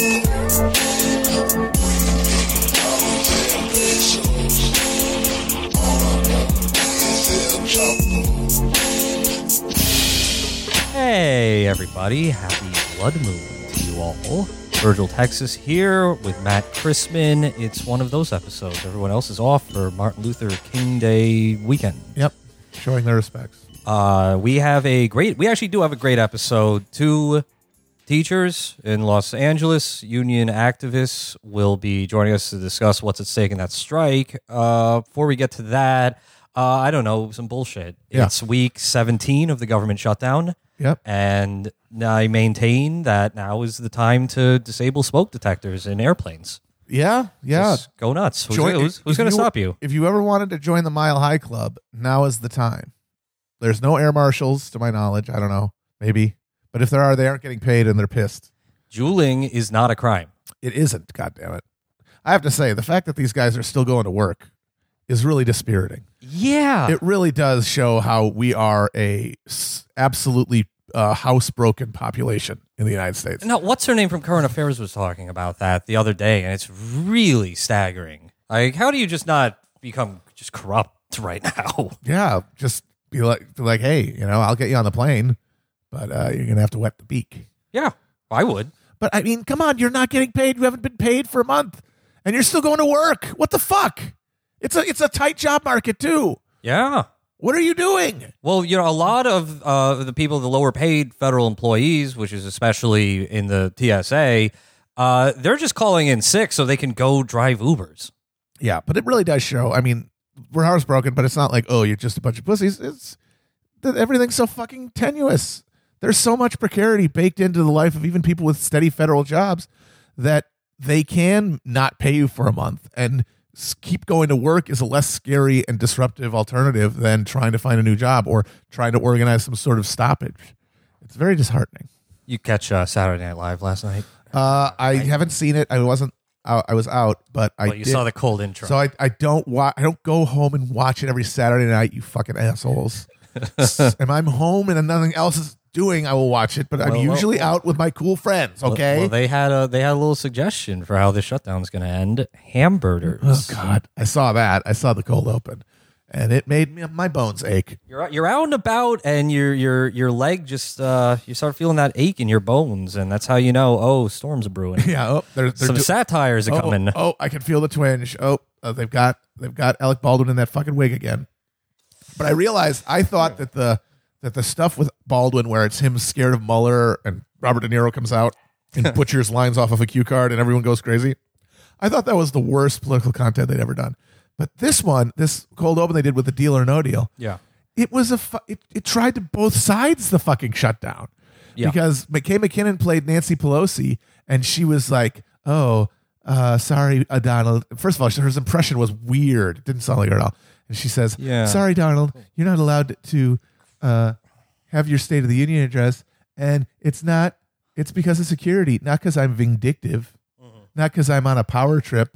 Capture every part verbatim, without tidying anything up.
Hey everybody, happy Blood Moon to you all. Virgil Texas here with Matt Chrisman. It's one of those episodes. Everyone else is off for Martin Luther King Day weekend. Yep, showing their respects. Uh, we have a great, we actually do have a great episode. Two teachers in Los Angeles, union activists, will be joining us to discuss what's at stake in that strike. Uh, before we get to that, uh, I don't know, some bullshit. Yeah. It's week seventeen of the government shutdown. Yep. And I maintain that now is the time to disable smoke detectors in airplanes. Yeah, yeah. Just go nuts. Who's, Join- who's, who's if going to you- stop you? If you ever wanted to join the Mile High Club, now is the time. There's no air marshals, to my knowledge. I don't know. Maybe. But if there are, they aren't getting paid and they're pissed. Juuling is not a crime. It isn't, goddammit. I have to say, the fact that these guys are still going to work is really dispiriting. Yeah. It really does show how we are a s- absolutely uh, housebroken population in the United States. Now, what's her name from Current Affairs was talking about that the other day, and it's really staggering. Like, how do you just not become just corrupt right now? Yeah, just be like, be like, hey, you know, I'll get you on the plane, but uh, you're gonna have to wet the beak. Yeah, I would. But I mean, come on, you're not getting paid. You haven't been paid for a month, and you're still going to work. What the fuck? It's a it's a tight job market too. Yeah. What are you doing? Well, you know, a lot of uh, the people, the lower paid federal employees, which is especially in the T S A, uh, they're just calling in sick so they can go drive Ubers. Yeah, but it really does show. I mean, we're housebroken, but it's not like, oh, you're just a bunch of pussies. It's that everything's so fucking tenuous. There's so much precarity baked into the life of even people with steady federal jobs that they can not pay you for a month, and s- keep going to work is a less scary and disruptive alternative than trying to find a new job or trying to organize some sort of stoppage. It's very disheartening. You catch uh, Saturday Night Live last night? Uh, I haven't seen it. I wasn't. I, I was out, but I Well, you did. saw the cold intro. So I, I don't wa- I don't go home and watch it every Saturday night. You fucking assholes. If I'm home and nothing else is doing, I will watch it. But I'm Well, well, usually well. out with my cool friends. Okay. Well, they had a they had a little suggestion for how the shutdown's going to end. Hamburgers. Oh God, I saw that. I saw the cold open, and it made me my bones ache. You're out- you're out and about, and your your your leg just uh, you start feeling that ache in your bones, and that's how you know. Oh, storms are brewing. Yeah. Oh, they're, they're Some do- satires are oh, coming. Oh, I can feel the twinge. Oh, uh, they've got they've got Alec Baldwin in that fucking wig again. But I realized I thought that the that the stuff with Baldwin, where it's him scared of Mueller and Robert De Niro comes out and butchers lines off of a cue card and everyone goes crazy. I thought that was the worst political content they'd ever done. But this one, this cold open they did with the Deal or No Deal, Yeah. it was a fu- it, it tried to both sides the fucking shutdown. Yeah. Because McKay McKinnon played Nancy Pelosi and she was like, oh, uh, sorry, uh, Donald. First of all, her impression was weird. It didn't sound like her at all. And she says, Yeah. sorry, Donald, you're not allowed to uh, have your State of the Union address. And it's not, it's because of security, not because I'm vindictive, Mm-hmm. not because I'm on a power trip.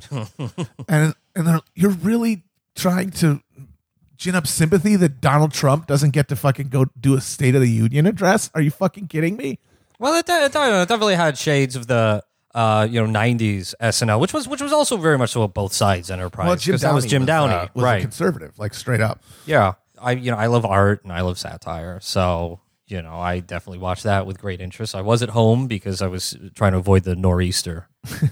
and and then you're really trying to gin up sympathy that Donald Trump doesn't get to fucking go do a State of the Union address? Are you fucking kidding me? Well, it, it, it definitely had shades of the uh, you know nineties S N L, which was which was also very much so a both sides enterprise. Well, Jim 'cause Downey that was Jim Downey, uh, was a right? conservative, like straight up. Yeah, I you know I love art and I love satire, so you know I definitely watched that with great interest. I was at home because I was trying to avoid the nor'easter.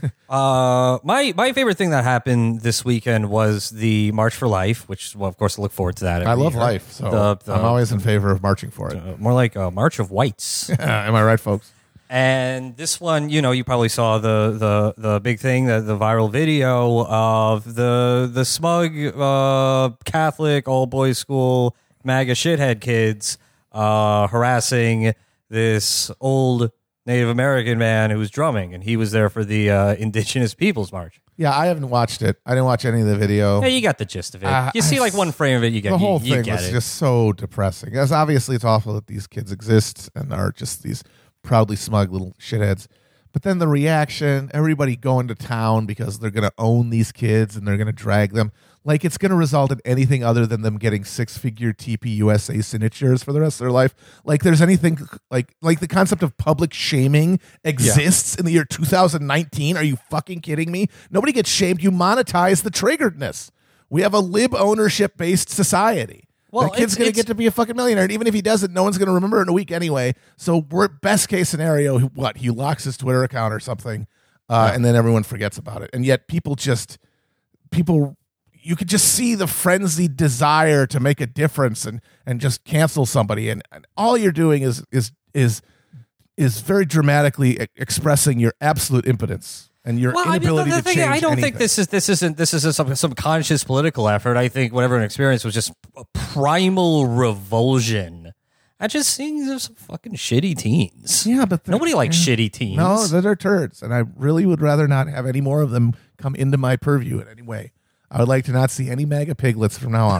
uh, my my favorite thing that happened this weekend was the March for Life, which well, of course I look forward to that. I every love year. life, so The- the- I'm always in favor of marching for it. Uh, more like a March of Whites. Am I right, folks? And this one, you know, you probably saw the the the big thing, the, the viral video of the the smug uh, Catholic all boys school MAGA shithead kids uh, harassing this old Native American man who was drumming, and he was there for the uh, Indigenous Peoples March. Yeah, I haven't watched it. I didn't watch any of the video. Yeah, you got the gist of it. Uh, you see I- like one frame of it, you get the whole you, you thing get was it. just so depressing. As obviously, it's awful that these kids exist and are just these proudly smug little shitheads. But then the reaction, everybody going to town because they're going to own these kids and they're going to drag them. Like, it's going to result in anything other than them getting six-figure T P U S A signatures for the rest of their life. Like, there's anything, like, like the concept of public shaming exists yeah. in the year two thousand nineteen. Are you fucking kidding me? Nobody gets shamed. You monetize the triggeredness. We have a lib ownership-based society. Well, that kid's going to get to be a fucking millionaire. And even if he doesn't, no one's going to remember it in a week anyway. So we're best case scenario, what? He locks his Twitter account or something, uh, yeah. and then everyone forgets about it. And yet people just, people, you could just see the frenzied desire to make a difference and, and just cancel somebody. And, and all you're doing is, is, is, is very dramatically expressing your absolute impotence. And your well, inability I mean, the, the to change thing, I don't anything. think this is this isn't this isn't some some conscious political effort. I think whatever an experience was just a primal revulsion. I just seeing there's some fucking shitty teens. Yeah, but nobody likes yeah. shitty teens. No, they're turds, and I really would rather not have any more of them come into my purview in any way. I would like to not see any MAGA piglets from now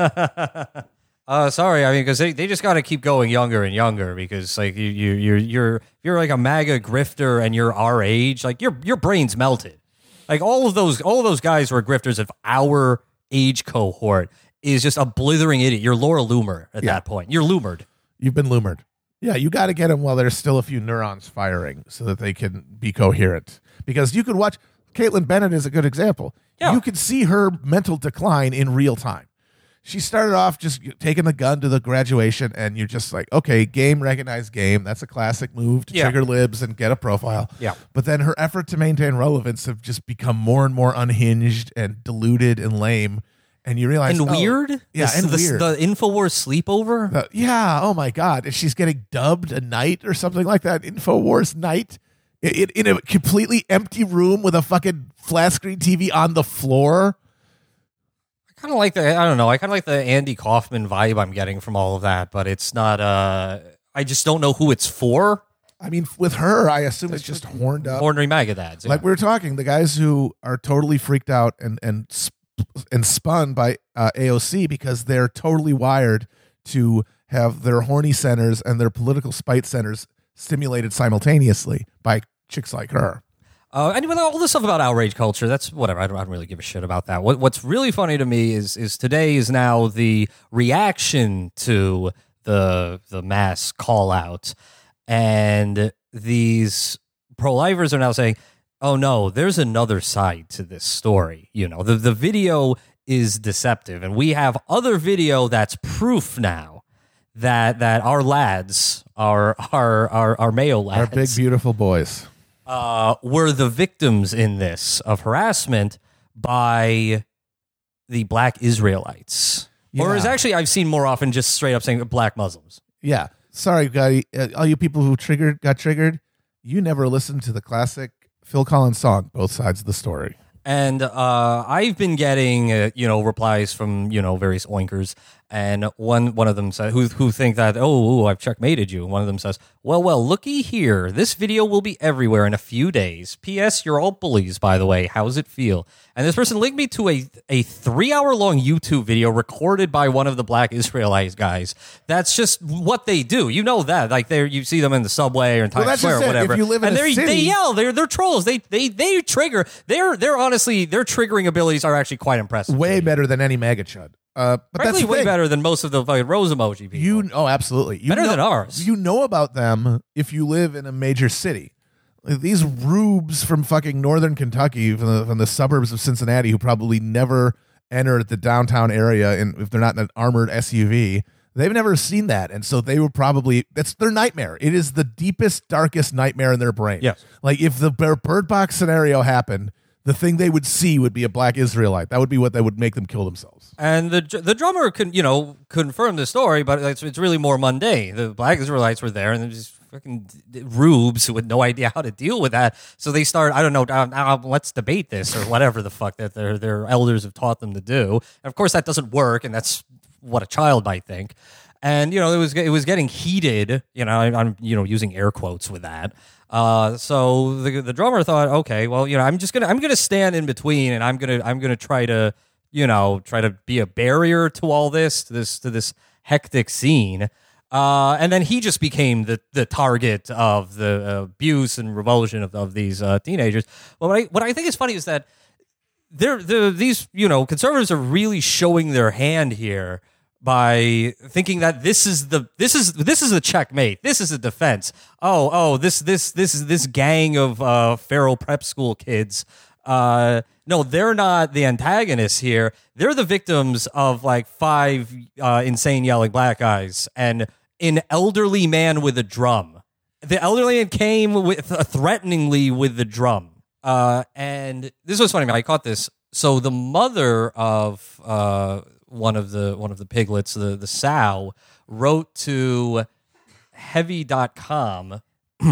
on. Uh, sorry, I mean, because they, they just got to keep going younger and younger because, like, you you you're you're you're like a MAGA grifter and you're our age, like your your brain's melted. Like all of those all of those guys who are grifters of our age cohort is just a blithering idiot. You're Laura Loomer at yeah. that point. You're Loomered. You've been Loomered. Yeah, you got to get them while there's still a few neurons firing so that they can be coherent. Because you could watch Caitlin Bennett is a good example. Yeah. You could see her mental decline in real time. She started off just taking the gun to the graduation, and you're just like, okay, game, recognized game. That's a classic move to yeah. trigger libs and get a profile. Yeah. But then her effort to maintain relevance have just become more and more unhinged and diluted and lame. And you realize, and oh, weird, yeah, this, and this, weird. The Infowars sleepover, uh, yeah. Oh my God, and she's getting dubbed a knight or something like that. Infowars knight. In, in a completely empty room with a fucking flat screen T V on the floor. I kind of like the, I don't know, I kind of like the Andy Kaufman vibe I'm getting from all of that, but it's not, uh, I just don't know who it's for. I mean, with her, I assume it's, it's just horned up. Ordinary MAGA dads. Yeah. Like we were talking, the guys who are totally freaked out and and sp- and spun by uh, A O C because they're totally wired to have their horny centers and their political spite centers stimulated simultaneously by chicks like her. Uh, anyway, all this stuff about outrage culture, that's whatever. I don't, I don't really give a shit about that. What, what's really funny to me is is today is now the reaction to the the mass call out. And these pro-lifers are now saying, oh no, there's another side to this story. You know, the, the video is deceptive. And we have other video that's proof now that that our lads, our our our, our Mayo lads, our big beautiful boys, Uh, were the victims in this of harassment by the Black Israelites. Yeah. Or is actually, I've seen more often just straight up saying Black Muslims. Yeah. Sorry, guy. Uh, all you people who triggered got triggered, you never listened to the classic Phil Collins song, Both Sides of the Story. And uh, I've been getting, uh, you know, replies from, you know, various oinkers. And one one of them said, who who think that, oh, ooh, I've checkmated you. One of them says, well, well, looky here. This video will be everywhere in a few days. P S. You're all bullies, by the way. How's it feel? And this person linked me to a, a three-hour-long YouTube video recorded by one of the Black Israelite guys. That's just what they do. You know that. Like, they you see them in the subway or in Times well, Square or it. whatever. If you live in and a they city, they yell. They're, they're trolls. They, they, they trigger. They're, they're honestly, their triggering abilities are actually quite impressive. Way better than any MAGA chud. Uh, but Frankly, that's way thing. better than most of the fucking rose emoji people. You oh, absolutely. You better know, than ours. You know about them if you live in a major city. Like these rubes from fucking northern Kentucky, from the, from the suburbs of Cincinnati, who probably never enter the downtown area, and if they're not in an armored S U V, they've never seen that, and so they were probably that's their nightmare. It is the deepest, darkest nightmare in their brain. Yes. Like if the Bird Box scenario happened, the thing they would see would be a Black Israelite. That would be what that would make them kill themselves. And the the drummer can you know confirm the story, but it's it's really more mundane. The Black Israelites were there, and they're just fucking rubes with no idea how to deal with that. So they start, I don't know, uh, uh, let's debate this or whatever the fuck that their their elders have taught them to do. And of course, that doesn't work, and that's what a child might think. And you know, it was it was getting heated. You know, I, I'm you know using air quotes with that. Uh, so the the drummer thought, okay, well, you know, I'm just gonna I'm gonna stand in between, and I'm gonna I'm gonna try to you know try to be a barrier to all this to this to this hectic scene. Uh, and then he just became the, the target of the abuse and revulsion of, of these uh, teenagers. Well, what I, what I think is funny is that they're, they're, these, you know, conservatives are really showing their hand here by thinking that this is the this is this is a checkmate. This is a defense. Oh, oh, this this this is this gang of uh, feral prep school kids. Uh, no, they're not the antagonists here. They're the victims of like five uh, insane yelling black guys and an elderly man with a drum. The elderly man came with uh, threateningly with the drum. Uh, and this was funny. I caught this. So the mother of uh, one of the one of the piglets, the the sow, wrote to heavy dot com.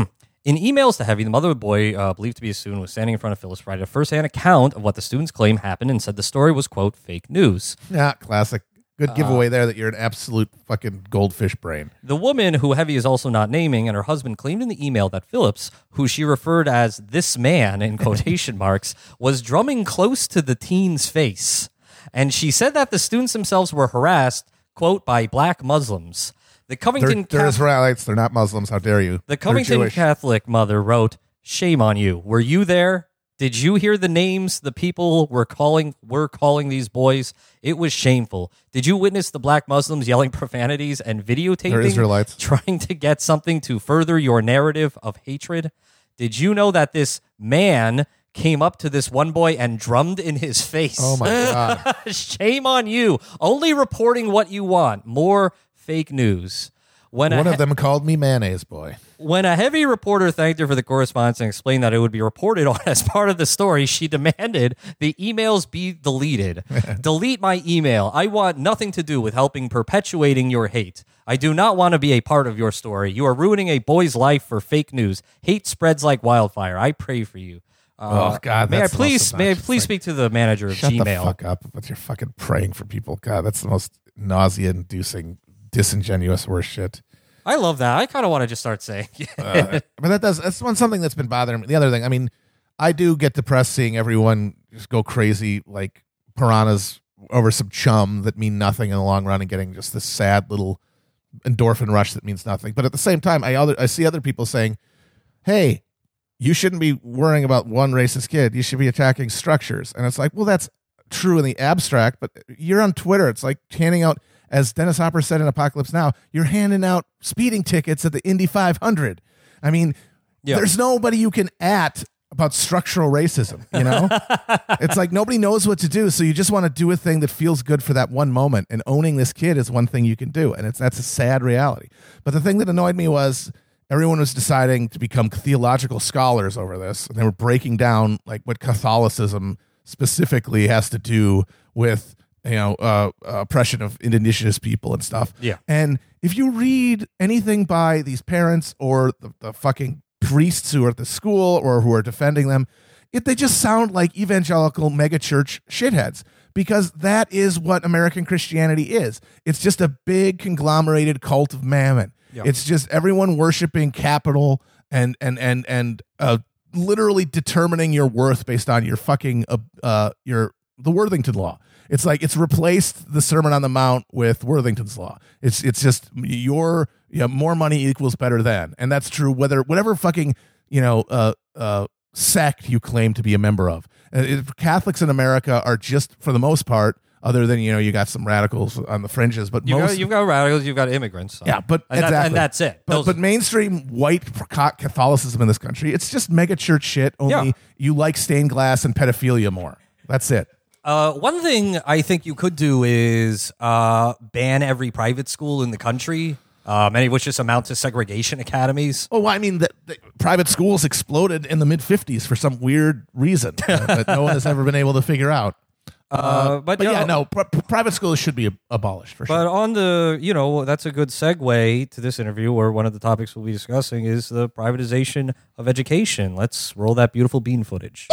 In emails to Heavy, the mother of the boy, uh, believed to be a student, was standing in front of Phyllis, provided a first-hand account of what the student's claim happened and said the story was, quote, fake news. Yeah, classic. Good giveaway uh, there that you're an absolute fucking goldfish brain. The woman, who Heavy is also not naming, and her husband claimed in the email that Phillips, who she referred as this man, in quotation marks, was drumming close to the teen's face. And she said that the students themselves were harassed, quote, by black Muslims. The Covington they're, they're Israelites. They're not Muslims. How dare you? The Covington Catholic mother wrote, "Shame on you. Were you there? Did you hear the names the people were calling were calling these boys? It was shameful. Did you witness the black Muslims yelling profanities and videotaping, they're Israelites, trying to get something to further your narrative of hatred? Did you know that this man came up to this one boy and drummed in his face? Oh my God. Shame on you. Only reporting what you want. More fake news." When One a, of them called me mayonnaise boy. When a Heavy reporter thanked her for the correspondence and explained that it would be reported on as part of the story, she demanded the emails be deleted. Delete my email. I want nothing to do with helping perpetuating your hate. I do not want to be a part of your story. You are ruining a boy's life for fake news. Hate spreads like wildfire. I pray for you. Uh, oh God! May I that's please? May I please like, speak to the manager of shut Gmail? Shut the fuck up! But you're fucking praying for people. God, that's the most nausea-inducing, disingenuous, worst shit. I love that. I kind of want to just start saying. uh, but that does. That's one something that's been bothering me. The other thing, I mean, I do get depressed seeing everyone just go crazy like piranhas over some chum that mean nothing in the long run, and getting just this sad little endorphin rush that means nothing. But at the same time, I other I see other people saying, "Hey, you shouldn't be worrying about one racist kid. You should be attacking structures." And it's like, well, that's true in the abstract, but you're on Twitter. It's like handing out, as Dennis Hopper said in Apocalypse Now, you're handing out speeding tickets at the Indy five hundred. I mean, yeah. There's nobody you can at about structural racism, you know? It's like nobody knows what to do, so you just want to do a thing that feels good for that one moment, and owning this kid is one thing you can do, and it's that's a sad reality. But the thing that annoyed me was everyone was deciding to become theological scholars over this, and they were breaking down like what Catholicism specifically has to do with, you know, uh, uh, oppression of indigenous people and stuff. Yeah. And if you read anything by these parents or the, the fucking priests who are at the school or who are defending them, it they just sound like evangelical megachurch shitheads, because that is what American Christianity is. It's just a big conglomerated cult of mammon. Yep. It's just everyone worshiping capital and and and and uh, literally determining your worth based on your fucking uh, uh your the Worthington Law. It's like it's replaced the Sermon on the Mount with Worthington's Law. It's it's just your yeah more money equals better than, and that's true whether whatever fucking you know uh uh sect you claim to be a member of. Uh, it, Catholics in America are just, for the most part, other than, you know, you got some radicals on the fringes, but you most got, you've got radicals, you've got immigrants. So. Yeah, but and, exactly. that, and that's it. But, but mainstream white Catholicism in this country, it's just mega church shit. Only yeah. you like stained glass and pedophilia more. That's it. Uh, one thing I think you could do is uh, ban every private school in the country. Uh, many of which just amount to segregation academies. Oh, I mean, the, the private schools exploded in the mid fifties for some weird reason uh, that no one has ever been able to figure out. Uh, uh, but, but yeah, know, no, pr- private schools should be abolished for sure. But on the, you know, that's a good segue to this interview, where one of the topics we'll be discussing is the privatization of education. Let's roll that beautiful bean footage.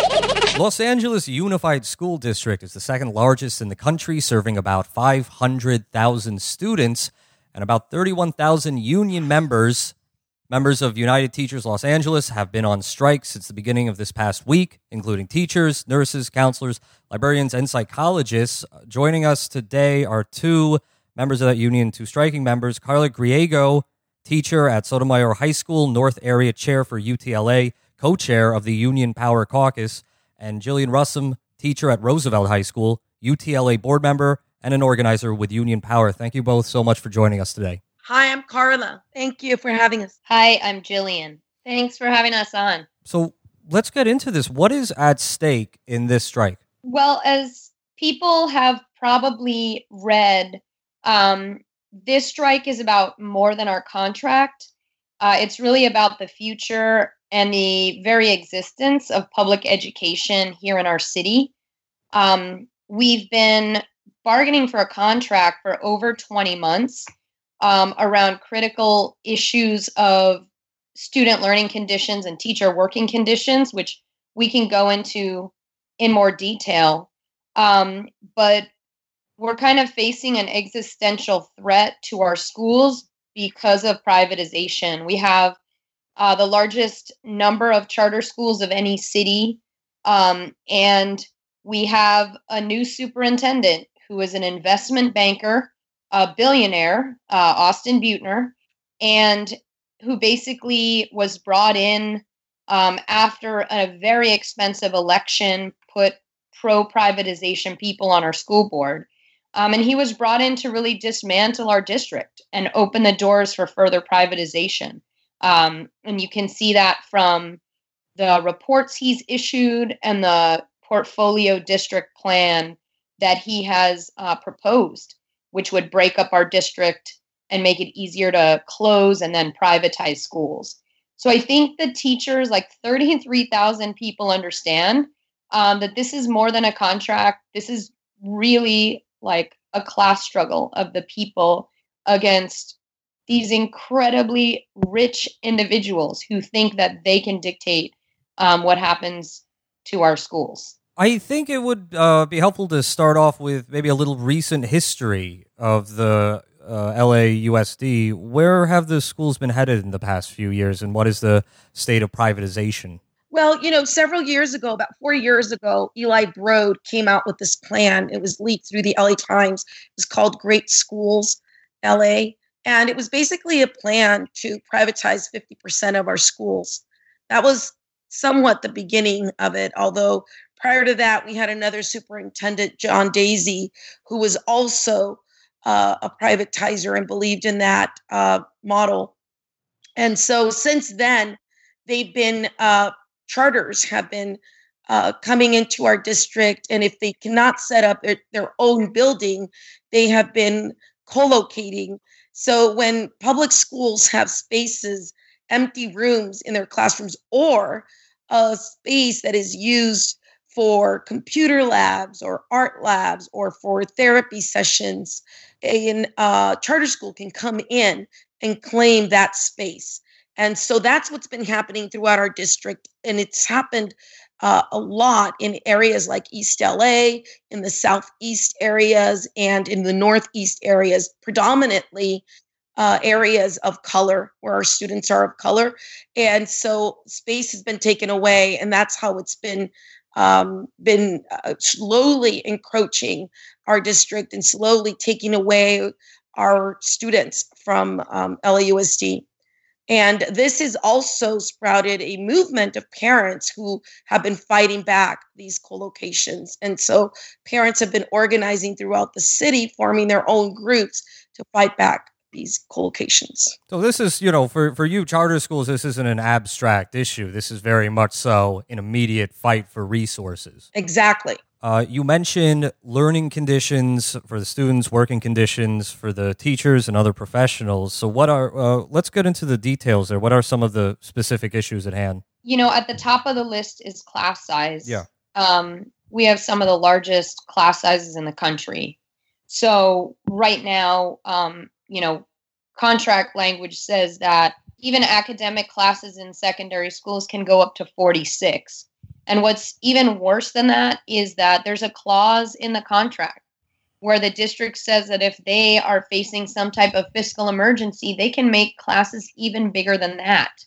Los Angeles Unified School District is the second largest in the country, serving about five hundred thousand students and about thirty-one thousand union members. Members of United Teachers Los Angeles have been on strike since the beginning of this past week, including teachers, nurses, counselors, librarians, and psychologists. Joining us today are two members of that union, two striking members, Carla Griego, teacher at Sotomayor High School, North Area Chair for U T L A, co-chair of the Union Power Caucus, and Jillian Russum, teacher at Roosevelt High School, U T L A board member, and an organizer with Union Power. Thank you both so much for joining us today. Hi, I'm Carla. Thank you for having us. Hi, I'm Jillian. Thanks for having us on. So let's get into this. What is at stake in this strike? Well, as people have probably read, um, this strike is about more than our contract. Uh, it's really about the future and the very existence of public education here in our city. Um, we've been bargaining for a contract for over twenty months um, around critical issues of student learning conditions and teacher working conditions, which we can go into in more detail. Um, but we're kind of facing an existential threat to our schools because of privatization. We have uh, the largest number of charter schools of any city, um, and we have a new superintendent who is an investment banker, a billionaire, uh, Austin Butner, and who basically was brought in um, after a very expensive election, put pro-privatization people on our school board. Um, and he was brought in to really dismantle our district and open the doors for further privatization. Um, and you can see that from the reports he's issued and the portfolio district plan that he has uh, proposed, which would break up our district and make it easier to close and then privatize schools. So I think the teachers, like thirty-three thousand people, understand um, that this is more than a contract. This is really like a class struggle of the people against these incredibly rich individuals who think that they can dictate um, what happens to our schools. I think it would uh, be helpful to start off with maybe a little recent history of the uh, L A U S D. Where have the schools been headed in the past few years, and what is the state of privatization? Well, you know, several years ago, about four years ago, Eli Broad came out with this plan. It was leaked through the L A Times. It was called Great Schools L A. And it was basically a plan to privatize fifty percent of our schools. That was somewhat the beginning of it, although prior to that, we had another superintendent, John Daisy, who was also uh, a privatizer and believed in that uh, model. And so since then, they've been, uh, charters have been uh, coming into our district. And if they cannot set up their, their own building, they have been co-locating. So when public schools have spaces, empty rooms in their classrooms, or a space that is used for computer labs or art labs or for therapy sessions, a uh, charter school can come in and claim that space. And so that's what's been happening throughout our district. And it's happened uh, a lot in areas like East L A, in the Southeast areas, and in the Northeast areas, predominantly uh, areas of color where our students are of color. And so space has been taken away, and that's how it's been um, been uh, slowly encroaching our district and slowly taking away our students from um, L A U S D. And this has also sprouted a movement of parents who have been fighting back these co-locations. And so parents have been organizing throughout the city, forming their own groups to fight back these co-locations. So this is, you know, for, for you charter schools, this isn't an abstract issue. This is very much so an immediate fight for resources. Exactly. Uh, you mentioned learning conditions for the students, working conditions for the teachers and other professionals. So what are, uh, let's get into the details there. What are some of the specific issues at hand? You know, at the top of the list is class size. Yeah. Um, we have some of the largest class sizes in the country. So right now, um, you know, contract language says that even academic classes in secondary schools can go up to forty-six. And what's even worse than that is that there's a clause in the contract where the district says that if they are facing some type of fiscal emergency, they can make classes even bigger than that.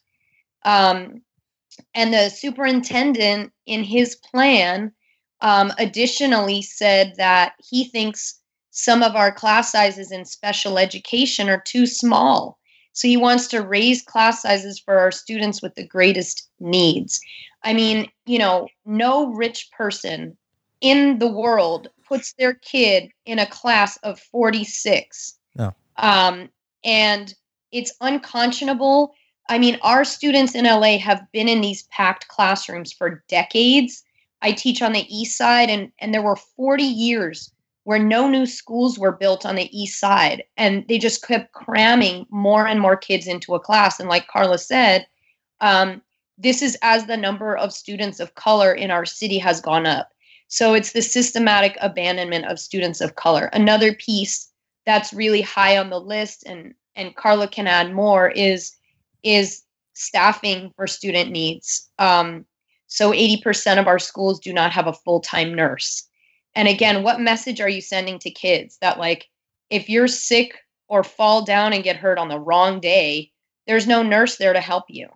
Um, and the superintendent in his plan um, additionally said that he thinks some of our class sizes in special education are too small. So he wants to raise class sizes for our students with the greatest needs. I mean, you know, no rich person in the world puts their kid in a class of forty-six. No. Um, and it's unconscionable. I mean, our students in L A have been in these packed classrooms for decades. I teach on the east side, and, and there were forty years where no new schools were built on the east side. And they just kept cramming more and more kids into a class. And like Carla said, um, this is as the number of students of color in our city has gone up. So it's the systematic abandonment of students of color. Another piece that's really high on the list, and, and Carla can add more, is, is staffing for student needs. Um, so eighty percent of our schools do not have a full-time nurse. And again, what message are you sending to kids that, like, if you're sick or fall down and get hurt on the wrong day, there's no nurse there to help you?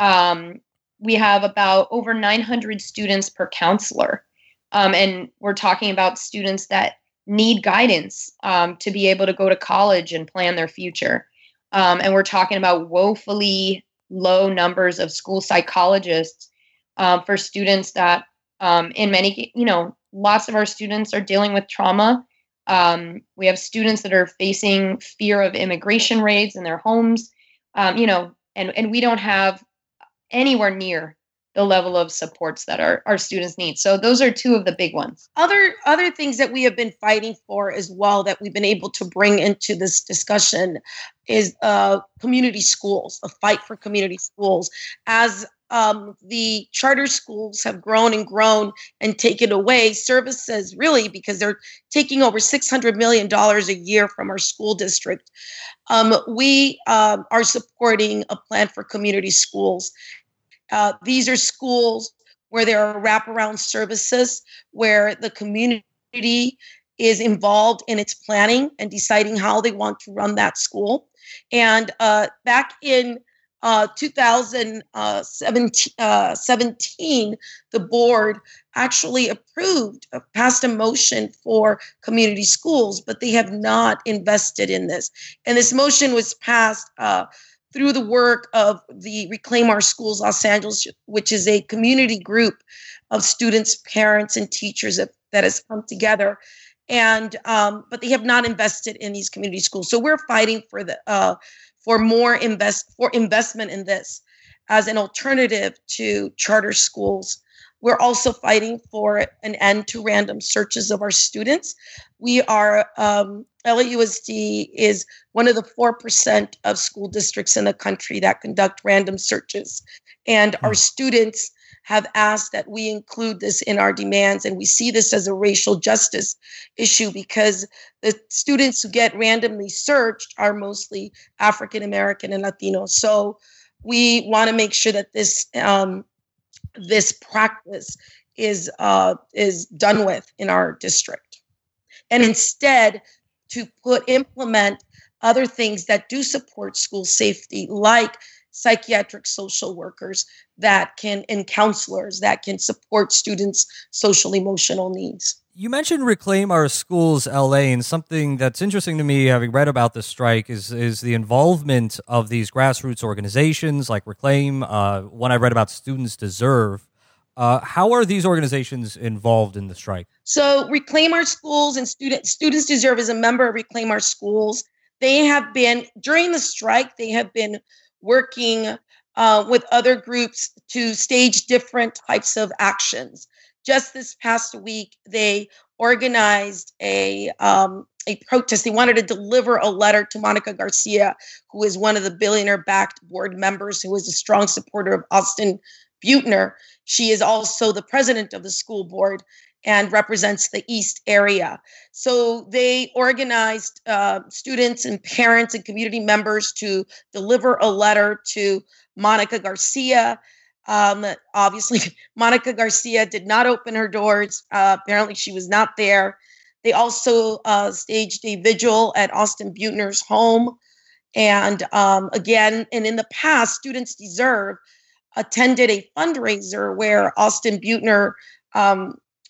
Um, we have about over nine hundred students per counselor. Um, and we're talking about students that need guidance um, to be able to go to college and plan their future. Um, and we're talking about woefully low numbers of school psychologists uh, for students that um, in many, you know, lots of our students are dealing with trauma. Um, we have students that are facing fear of immigration raids in their homes, um, you know, and, and we don't have anywhere near the level of supports that our, our students need. So those are two of the big ones. Other other things that we have been fighting for as well that we've been able to bring into this discussion is uh, community schools, a fight for community schools. As um, the charter schools have grown and grown and taken away services, really, because they're taking over six hundred million dollars a year from our school district. Um, we um, are supporting a plan for community schools. Uh, these are schools where there are wraparound services, where the community is involved in its planning and deciding how they want to run that school. And uh, back in uh, two thousand seventeen, uh, seventeen, the board actually approved, uh, passed a motion for community schools, but they have not invested in this. And this motion was passed uh, through the work of the Reclaim Our Schools Los Angeles, which is a community group of students, parents, and teachers that, that has come together. And um, but they have not invested in these community schools. So we're fighting for the uh, for more invest for investment in this as an alternative to charter schools. We're also fighting for an end to random searches of our students. We are, um, L A U S D is one of the four percent of school districts in the country that conduct random searches. And our students have asked that we include this in our demands. And we see this as a racial justice issue because the students who get randomly searched are mostly African American and Latino. So we want to make sure that this um, this practice is uh, is done with in our district, and instead to put implement other things that do support school safety, like psychiatric social workers that can and counselors that can support students' social emotional needs. You mentioned Reclaim Our Schools L A, and something that's interesting to me, having read about the strike, is is the involvement of these grassroots organizations like Reclaim. Uh, one I read about, Students Deserve. Uh, how are these organizations involved in the strike? So Reclaim Our Schools and Student, Students Deserve is a member of Reclaim Our Schools. They have been, during the strike, they have been working uh, with other groups to stage different types of actions. Just this past week, they organized a um, a protest. They wanted to deliver a letter to Monica Garcia, who is one of the billionaire-backed board members, who is a strong supporter of Austin Buettner. She is also the president of the school board and represents the East area. So they organized uh, students and parents and community members to deliver a letter to Monica Garcia. Um, obviously, Monica Garcia did not open her doors. Uh, apparently, she was not there. They also uh, staged a vigil at Austin Buettner's home. And um, again, and in the past, Students Deserve attended a fundraiser where Austin Buettner um,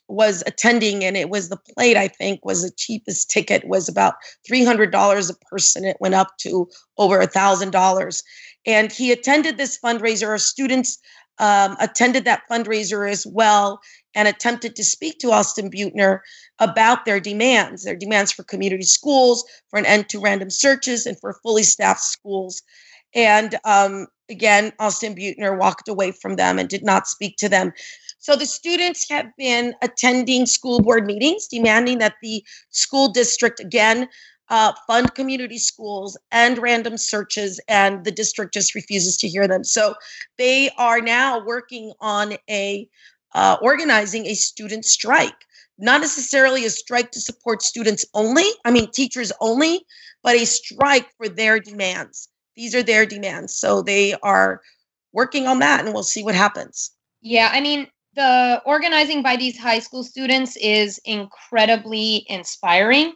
was attending, and it was the plate, I think, was the cheapest ticket, was about three hundred dollars a person. It went up to over one thousand dollars. And he attended this fundraiser. Our students um, attended that fundraiser as well and attempted to speak to Austin Beutner about their demands, their demands for community schools, for an end to random searches, and for fully staffed schools. And um, again, Austin Beutner walked away from them and did not speak to them. So the students have been attending school board meetings, demanding that the school district, again, uh, fund community schools and random searches, and the district just refuses to hear them. So they are now working on a, uh, organizing a student strike, not necessarily a strike to support students only, I mean teachers only, but a strike for their demands. These are their demands. So they are working on that, and we'll see what happens. Yeah, I mean, the organizing by these high school students is incredibly inspiring.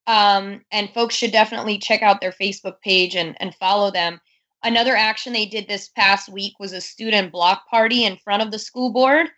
Um, and folks should definitely check out their Facebook page and, and follow them. Another action they did this past week was a student block party in front of the school board,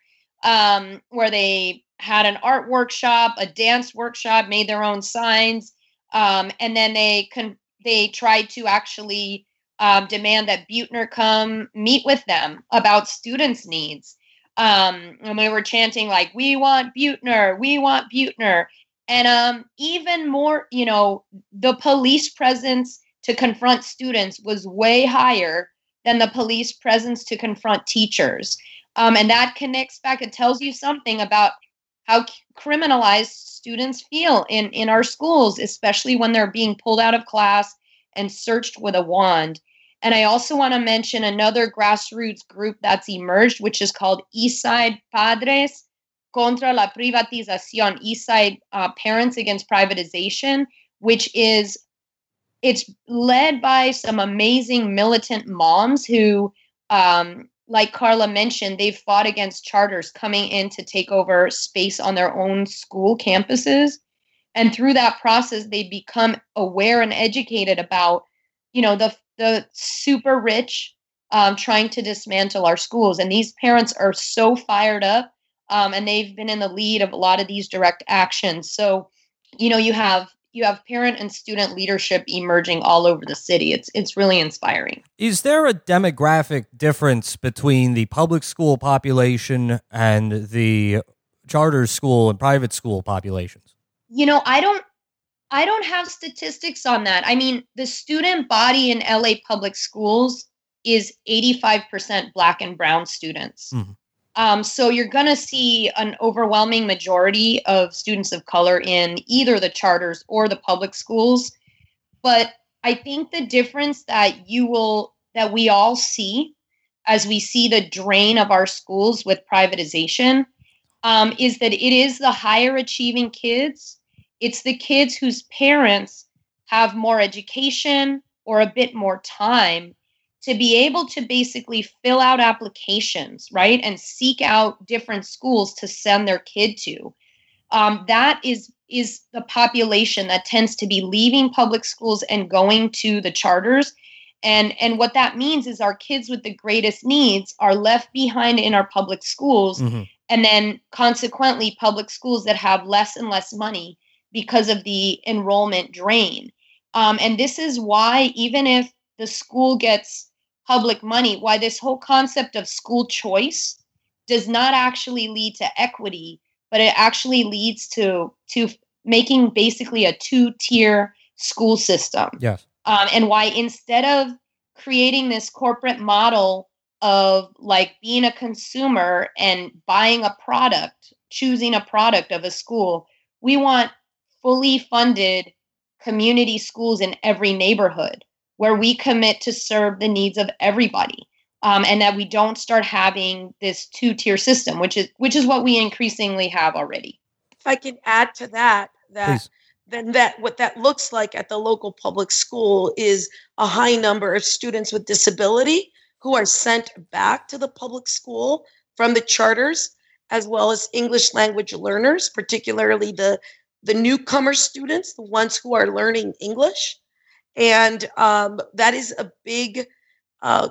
um, where they had an art workshop, a dance workshop, made their own signs, um, and then they con- they tried to actually um, demand that Beutner come meet with them about students' needs. Um, and we were chanting like, "We want Beutner, we want Beutner." And um, even more, you know, the police presence to confront students was way higher than the police presence to confront teachers. Um, and that connects back, it tells you something about how criminalized students feel in, in our schools, especially when they're being pulled out of class and searched with a wand. And I also want to mention another grassroots group that's emerged, which is called Eastside Padres contra la privatización, Eastside uh, Parents Against Privatization, which is, it's led by some amazing militant moms who, um, like Carla mentioned, they've fought against charters coming in to take over space on their own school campuses. And through that process, they become aware and educated about, you know, the the super rich um, trying to dismantle our schools. And these parents are so fired up, um, and they've been in the lead of a lot of these direct actions. So, you know, you have you have parent and student leadership emerging all over the city. It's it's really inspiring. Is there a demographic difference between the public school population and the charter school and private school populations? You know, I don't I don't have statistics on that. I mean, the student body in L A public schools is eighty-five percent Black and brown students. Mm-hmm. Um, so you're going to see an overwhelming majority of students of color in either the charters or the public schools. But I think the difference that you will, that we all see as we see the drain of our schools with privatization, um, is that it is the higher achieving kids. It's the kids whose parents have more education or a bit more time to be able to basically fill out applications, right? And seek out different schools to send their kid to. Um, that is, is the population that tends to be leaving public schools and going to the charters. And, and what that means is our kids with the greatest needs are left behind in our public schools. Mm-hmm. And then consequently, public schools that have less and less money because of the enrollment drain. Um, and this is why, even if the school gets public money, why this whole concept of school choice does not actually lead to equity, but it actually leads to to making basically a two-tier school system. Yes. Um, and why instead of creating this corporate model of like being a consumer and buying a product, choosing a product of a school, we want fully funded community schools in every neighborhood where we commit to serve the needs of everybody, um, and that we don't start having this two-tier system, which is which is what we increasingly have already. If I can add to that, that Please. then that what that looks like at the local public school is a high number of students with disability who are sent back to the public school from the charters, as well as English language learners, particularly the the newcomer students, the ones who are learning English. And um, that is a big uh,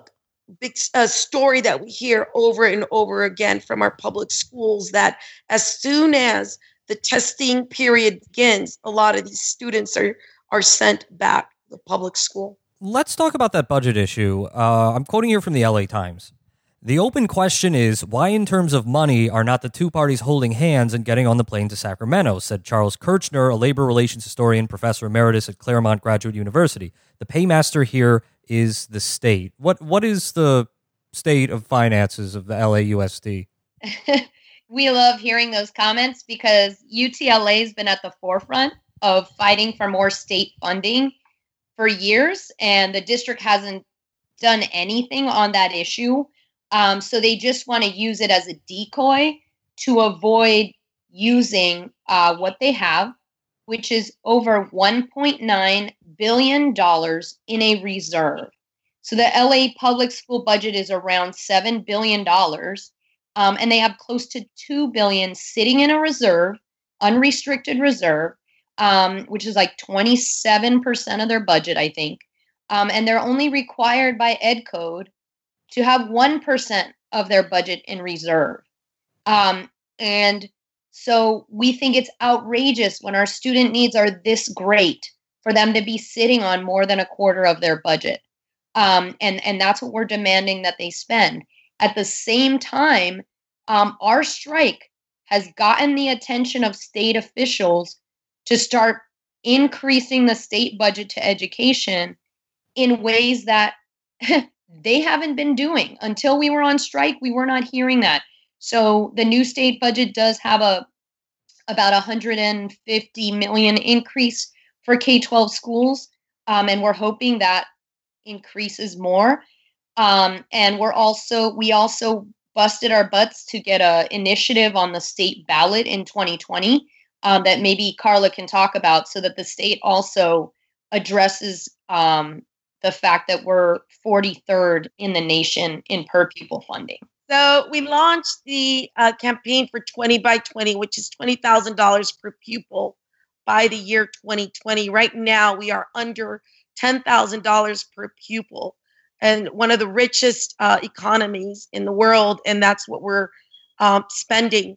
big uh, story that we hear over and over again from our public schools, that as soon as the testing period begins, a lot of these students are, are sent back to the public school. Let's talk about that budget issue. Uh, I'm quoting here from the L A Times. The open question is, why in terms of money are not the two parties holding hands and getting on the plane to Sacramento, said Charles Kirchner, a labor relations historian, professor emeritus at Claremont Graduate University. The paymaster here is the state. What What is the state of finances of the L A U S D? We love hearing those comments because U T L A has been at the forefront of fighting for more state funding for years, and the district hasn't done anything on that issue. Um, so they just want to use it as a decoy to avoid using uh, what they have, which is over one point nine billion dollars in a reserve. So the L A public school budget is around seven billion dollars, um, and they have close to two billion dollars sitting in a reserve, unrestricted reserve, um, which is like twenty-seven percent of their budget, I think. Um, and they're only required by Ed Code to have one percent of their budget in reserve. Um, and so we think it's outrageous when our student needs are this great for them to be sitting on more than a quarter of their budget. Um, and, and that's what we're demanding that they spend. At the same time, um, our strike has gotten the attention of state officials to start increasing the state budget to education in ways that they haven't been doing. Until we were on strike, we were not hearing that. So the new state budget does have a about one hundred fifty million dollars increase for K twelve schools, um, and we're hoping that increases more. Um, and we're also we also busted our butts to get an initiative on the state ballot in twenty twenty um, that maybe Carla can talk about, so that the state also addresses um, the fact that we're forty-third in the nation in per pupil funding. So we launched the uh, campaign for twenty by twenty, which is twenty thousand dollars per pupil by the year twenty twenty. Right now, we are under ten thousand dollars per pupil, and one of the richest uh, economies in the world, and that's what we're um, spending.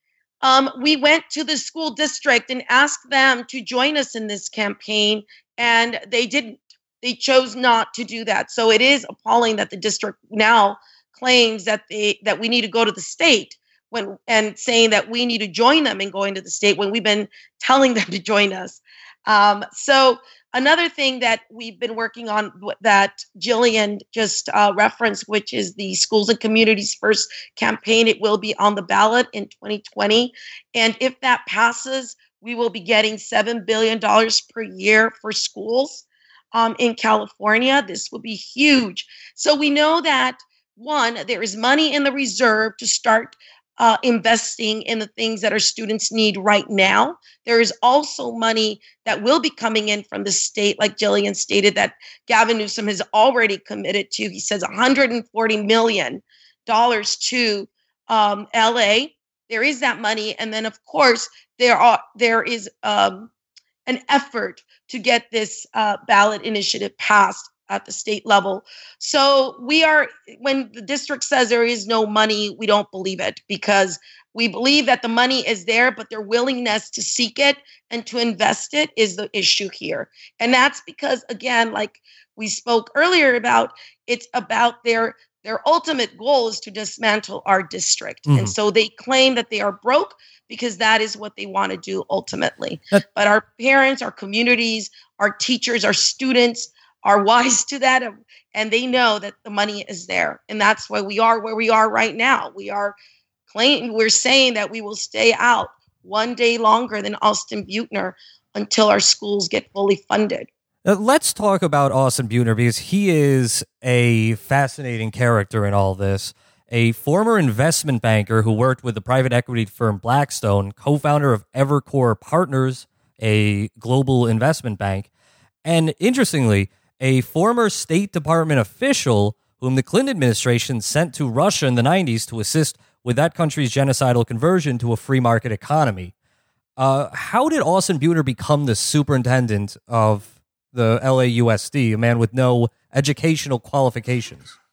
Um, we went to the school district and asked them to join us in this campaign, and they didn't. They chose not to do that. So it is appalling that the district now claims that they that we need to go to the state when and saying that we need to join them in going to the state when we've been telling them to join us. Um, so another thing that we've been working on that Jillian just uh, referenced, which is the Schools and Communities First campaign. It will be on the ballot in twenty twenty. And if that passes, we will be getting seven billion dollars per year for schools. Um, in California. This will be huge. So we know that, one, there is money in the reserve to start uh, investing in the things that our students need right now. There is also money that will be coming in from the state, like Jillian stated, that Gavin Newsom has already committed to. He says one hundred forty million dollars to um, L A. There is that money. And then, of course, there are there is um, an effort to get this uh, ballot initiative passed at the state level. So we are, when the district says there is no money, we don't believe it, because we believe that the money is there, but their willingness to seek it and to invest it is the issue here. And that's because, again, like we spoke earlier about, it's about their their ultimate goal is to dismantle our district. Mm-hmm. And so they claim that they are broke because that is what they want to do ultimately. But our parents, our communities, our teachers, our students are wise to that, and they know that the money is there. And that's why we are where we are right now. We are claiming, we're saying that we will stay out one day longer than Austin Beutner until our schools get fully funded. Uh, let's talk about Austin Beutner, because he is a fascinating character in all this. A former investment banker who worked with the private equity firm Blackstone, co-founder of Evercore Partners, a global investment bank, and interestingly, a former State Department official whom the Clinton administration sent to Russia in the nineties to assist with that country's genocidal conversion to a free market economy. Uh, how did Austin Beutner become the superintendent of the L A U S D, a man with no educational qualifications?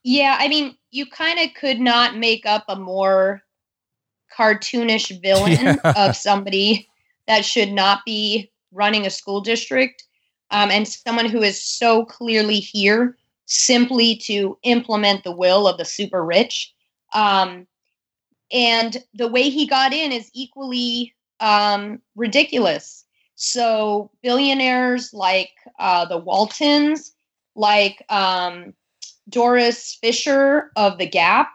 Yeah, I mean, you kind of could not make up a more cartoonish villain Yeah. of somebody that should not be running a school district, um, and someone who is so clearly here simply to implement the will of the super rich. Um, and the way he got in is equally um, ridiculous. So billionaires like uh, the Waltons, like um, Doris Fisher of The Gap,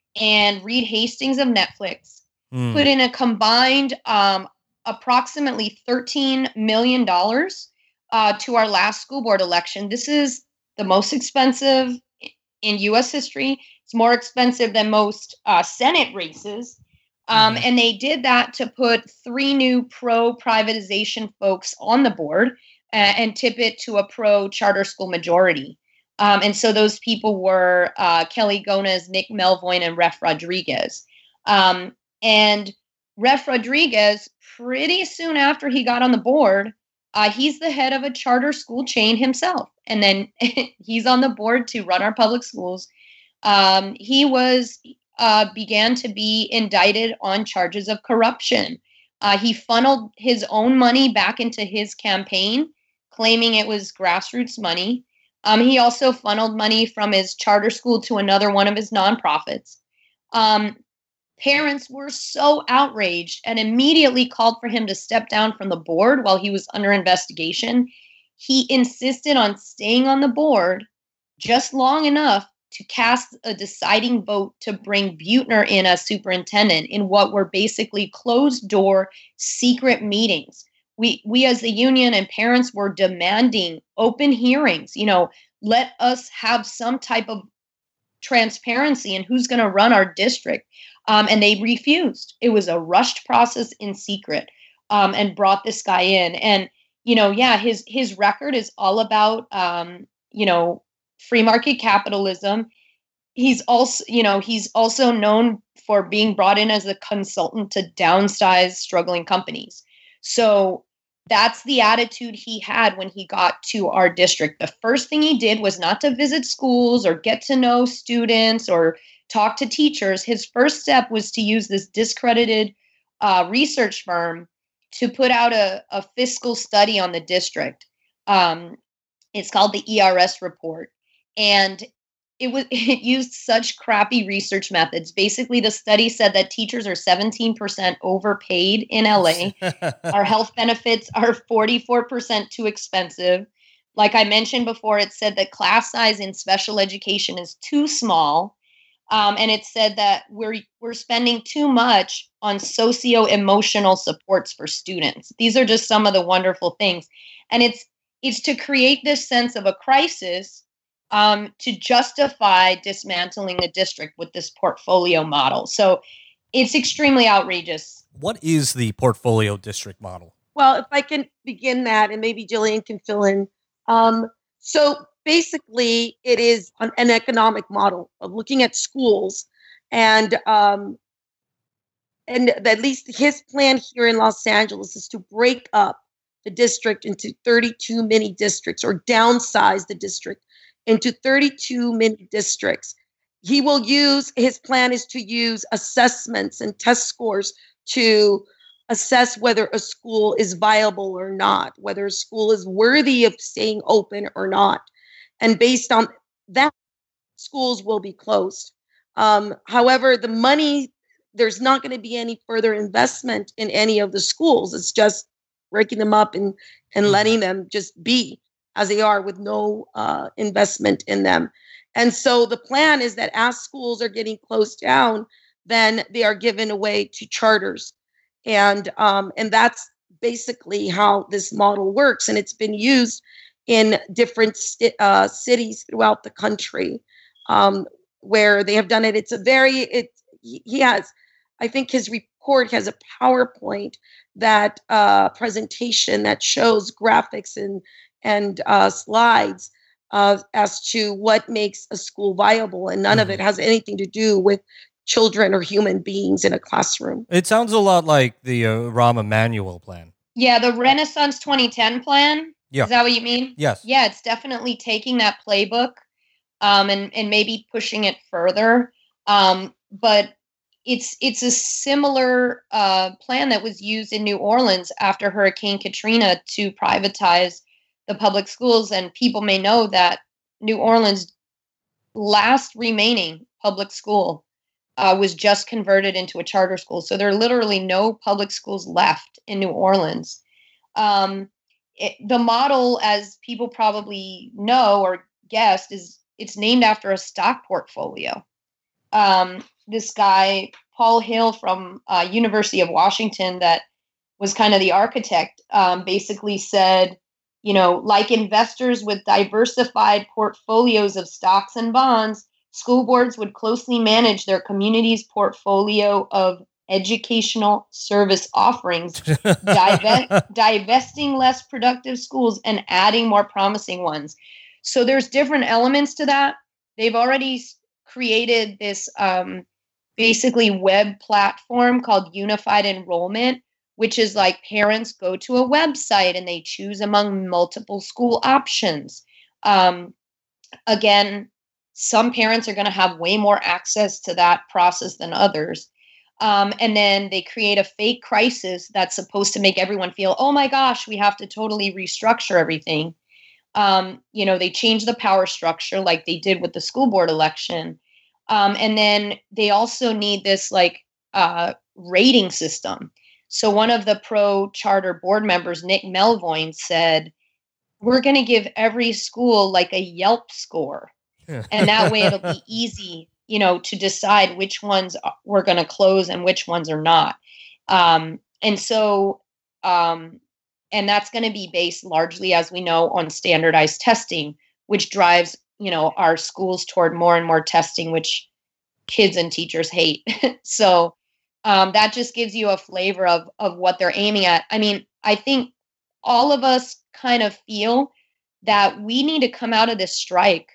and Reed Hastings of Netflix Mm. put in a combined um, approximately thirteen million dollars uh, to our last school board election. This is the most expensive in U S history. It's more expensive than most uh, Senate races. Um, Mhm. And they did that to put three new pro-privatization folks on the board uh, and tip it to a pro-charter school majority. Um, and so those people were uh, Kelly Gonas, Nick Melvoin, and Ref Rodriguez. Um, and Ref Rodriguez, pretty soon after he got on the board, uh, he's the head of a charter school chain himself. And then he's on the board to run our public schools. Um, he was uh, began to be indicted on charges of corruption. Uh, he funneled his own money back into his campaign, claiming it was grassroots money. Um, he also funneled money from his charter school to another one of his nonprofits. Um, parents were so outraged and immediately called for him to step down from the board while he was under investigation. He insisted on staying on the board just long enough to cast a deciding vote to bring Buettner in as superintendent in what were basically closed-door secret meetings. We, we as the union and parents were demanding open hearings. You know, let us have some type of transparency in who's going to run our district. Um, and they refused. It was a rushed process in secret, um, and brought this guy in. And, you know, yeah, his his record is all about, um, you know, free market capitalism. He's also, you know, he's also known for being brought in as a consultant to downsize struggling companies. So that's the attitude he had when he got to our district. The first thing he did was not to visit schools or get to know students or talk to teachers. His first step was to use this discredited uh, research firm to put out a, a fiscal study on the district. Um, it's called the E R S report. And it was it used such crappy research methods. Basically, the study said that teachers are seventeen percent overpaid in L A. Our health benefits are forty-four percent too expensive. Like I mentioned before, it said that class size in special education is too small. Um, and it said that we're we're spending too much on socio-emotional supports for students. These are just some of the wonderful things. And it's it's to create this sense of a crisis, um, to justify dismantling the district with this portfolio model. So it's extremely outrageous. What is the portfolio district model? Well, if I can begin that, and maybe Jillian can fill in. Um, so basically, it is an, an economic model of looking at schools, and um, and at least his plan here in Los Angeles is to break up the district into thirty-two mini districts, or downsize the district into thirty-two mini districts. He will use, his plan is to use assessments and test scores to assess whether a school is viable or not, whether a school is worthy of staying open or not. And based on that, schools will be closed. Um, however, the money, there's not going to be any further investment in any of the schools. It's just breaking them up and, and letting them just be as they are with no uh, investment in them. And so the plan is that as schools are getting closed down, then they are given away to charters. And um, and that's basically how this model works. And it's been used in different st- uh, cities throughout the country um, where they have done it. It's a very, it, he has, I think his report has a PowerPoint that uh, presentation that shows graphics and, and uh, slides uh, as to what makes a school viable. And none mm-hmm. of it has anything to do with children or human beings in a classroom. It sounds a lot like the uh, Rahm Emanuel plan. Yeah, the Renaissance twenty ten plan. Yeah. Is that what you mean? Yes. Yeah, it's definitely taking that playbook um, and and maybe pushing it further. Um, but it's it's a similar uh, plan that was used in New Orleans after Hurricane Katrina to privatize the public schools. And people may know that New Orleans' last remaining public school uh, was just converted into a charter school. So there are literally no public schools left in New Orleans. Um, it, the model, as people probably know or guessed, is it's named after a stock portfolio. Um, this guy, Paul Hill from uh, University of Washington, that was kind of the architect, um, basically said, you know, like investors with diversified portfolios of stocks and bonds, school boards would closely manage their community's portfolio of educational service offerings, divest, divesting less productive schools and adding more promising ones. So there's different elements to that. They've already created this um, basically web platform called Unified Enrollment, which is like parents go to a website and they choose among multiple school options. Um, again, some parents are going to have way more access to that process than others. Um, and then they create a fake crisis that's supposed to make everyone feel, oh my gosh, we have to totally restructure everything. Um, you know, they change the power structure like they did with the school board election. Um, and then they also need this like uh, rating system. So one of the pro charter board members, Nick Melvoin, said, we're going to give every school like a Yelp score. Yeah. And that way it'll be easy, you know, to decide which ones we're going to close and which ones are not. Um, and so, um, and that's going to be based largely, as we know, on standardized testing, which drives, you know, our schools toward more and more testing, which kids and teachers hate. So um, that just gives you a flavor of of what they're aiming at. I mean, I think all of us kind of feel that we need to come out of this strike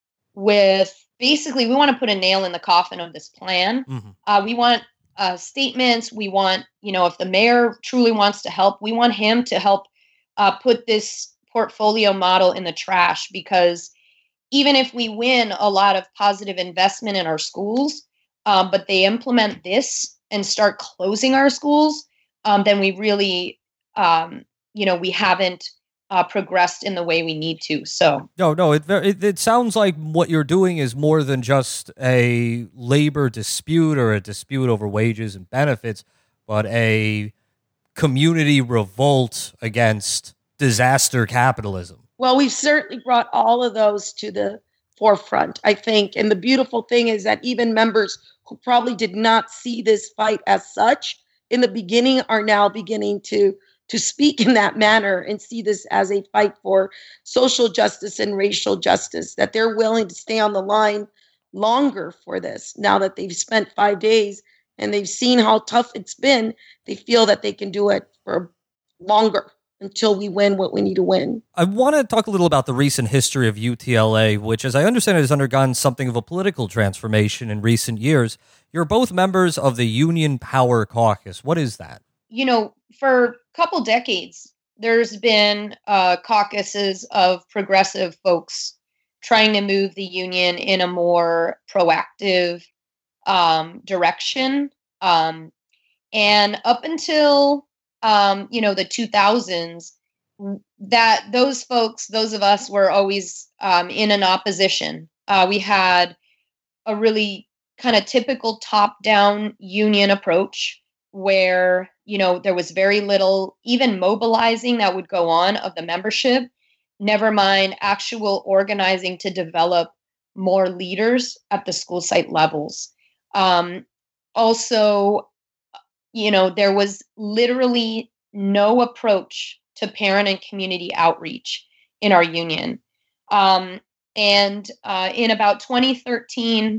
with basically, we want to put a nail in the coffin of this plan. Mm-hmm. Uh, we want uh, statements. We want, you know, if the mayor truly wants to help, we want him to help uh, put this portfolio model in the trash, because even if we win a lot of positive investment in our schools, um, but they implement this and start closing our schools, um, then we really, um, you know, we haven't Uh, progressed in the way we need to. So no, no, it, it it sounds like what you're doing is more than just a labor dispute or a dispute over wages and benefits, but a community revolt against disaster capitalism. Well, we've certainly brought all of those to the forefront, I think. And the beautiful thing is that even members who probably did not see this fight as such in the beginning are now beginning to to speak in that manner and see this as a fight for social justice and racial justice, that they're willing to stay on the line longer for this. Now that they've spent five days and they've seen how tough it's been, they feel that they can do it for longer until we win what we need to win. I want to talk a little about the recent history of U T L A, which, as I understand it, has undergone something of a political transformation in recent years. You're both members of the Union Power Caucus. What is that? You know, for a couple decades, there's been uh, caucuses of progressive folks trying to move the union in a more proactive um, direction. Um, and up until, um, you know, the two thousands, that those folks, those of us were always um, in an opposition. Uh, we had a really kind of typical top-down union approach where, you know, there was very little even mobilizing that would go on of the membership, never mind actual organizing to develop more leaders at the school site levels. Um, also, you know, there was literally no approach to parent and community outreach in our union. Um, and uh, in about twenty thirteen,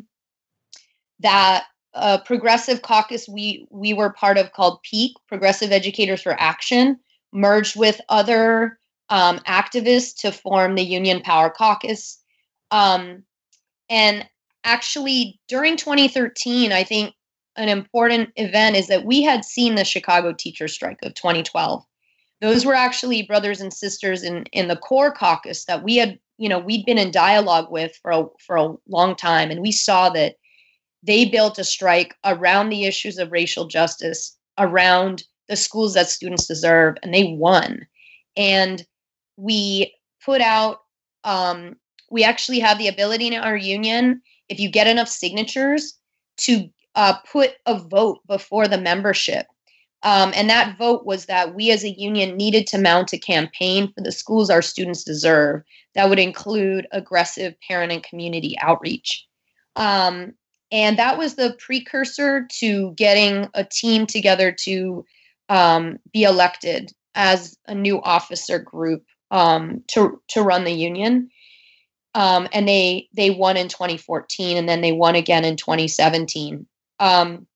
that a progressive caucus we we were part of called PEAK, Progressive Educators for Action, merged with other um, activists to form the Union Power Caucus. Um, and actually, during twenty thirteen, I think an important event is that we had seen the Chicago teacher strike of twenty twelve. Those were actually brothers and sisters in, in the core caucus that we had you know, we'd been in dialogue with for a, for a long time. And we saw that they built a strike around the issues of racial justice, around the schools that students deserve, and they won. And we put out, um, we actually have the ability in our union, if you get enough signatures, to uh, put a vote before the membership. Um, and that vote was that we as a union needed to mount a campaign for the schools our students deserve that would include aggressive parent and community outreach. Um, and that was the precursor to getting a team together to um, be elected as a new officer group um, to to run the union. Um, and they they won in twenty fourteen, and then they won again in twenty seventeen. Um,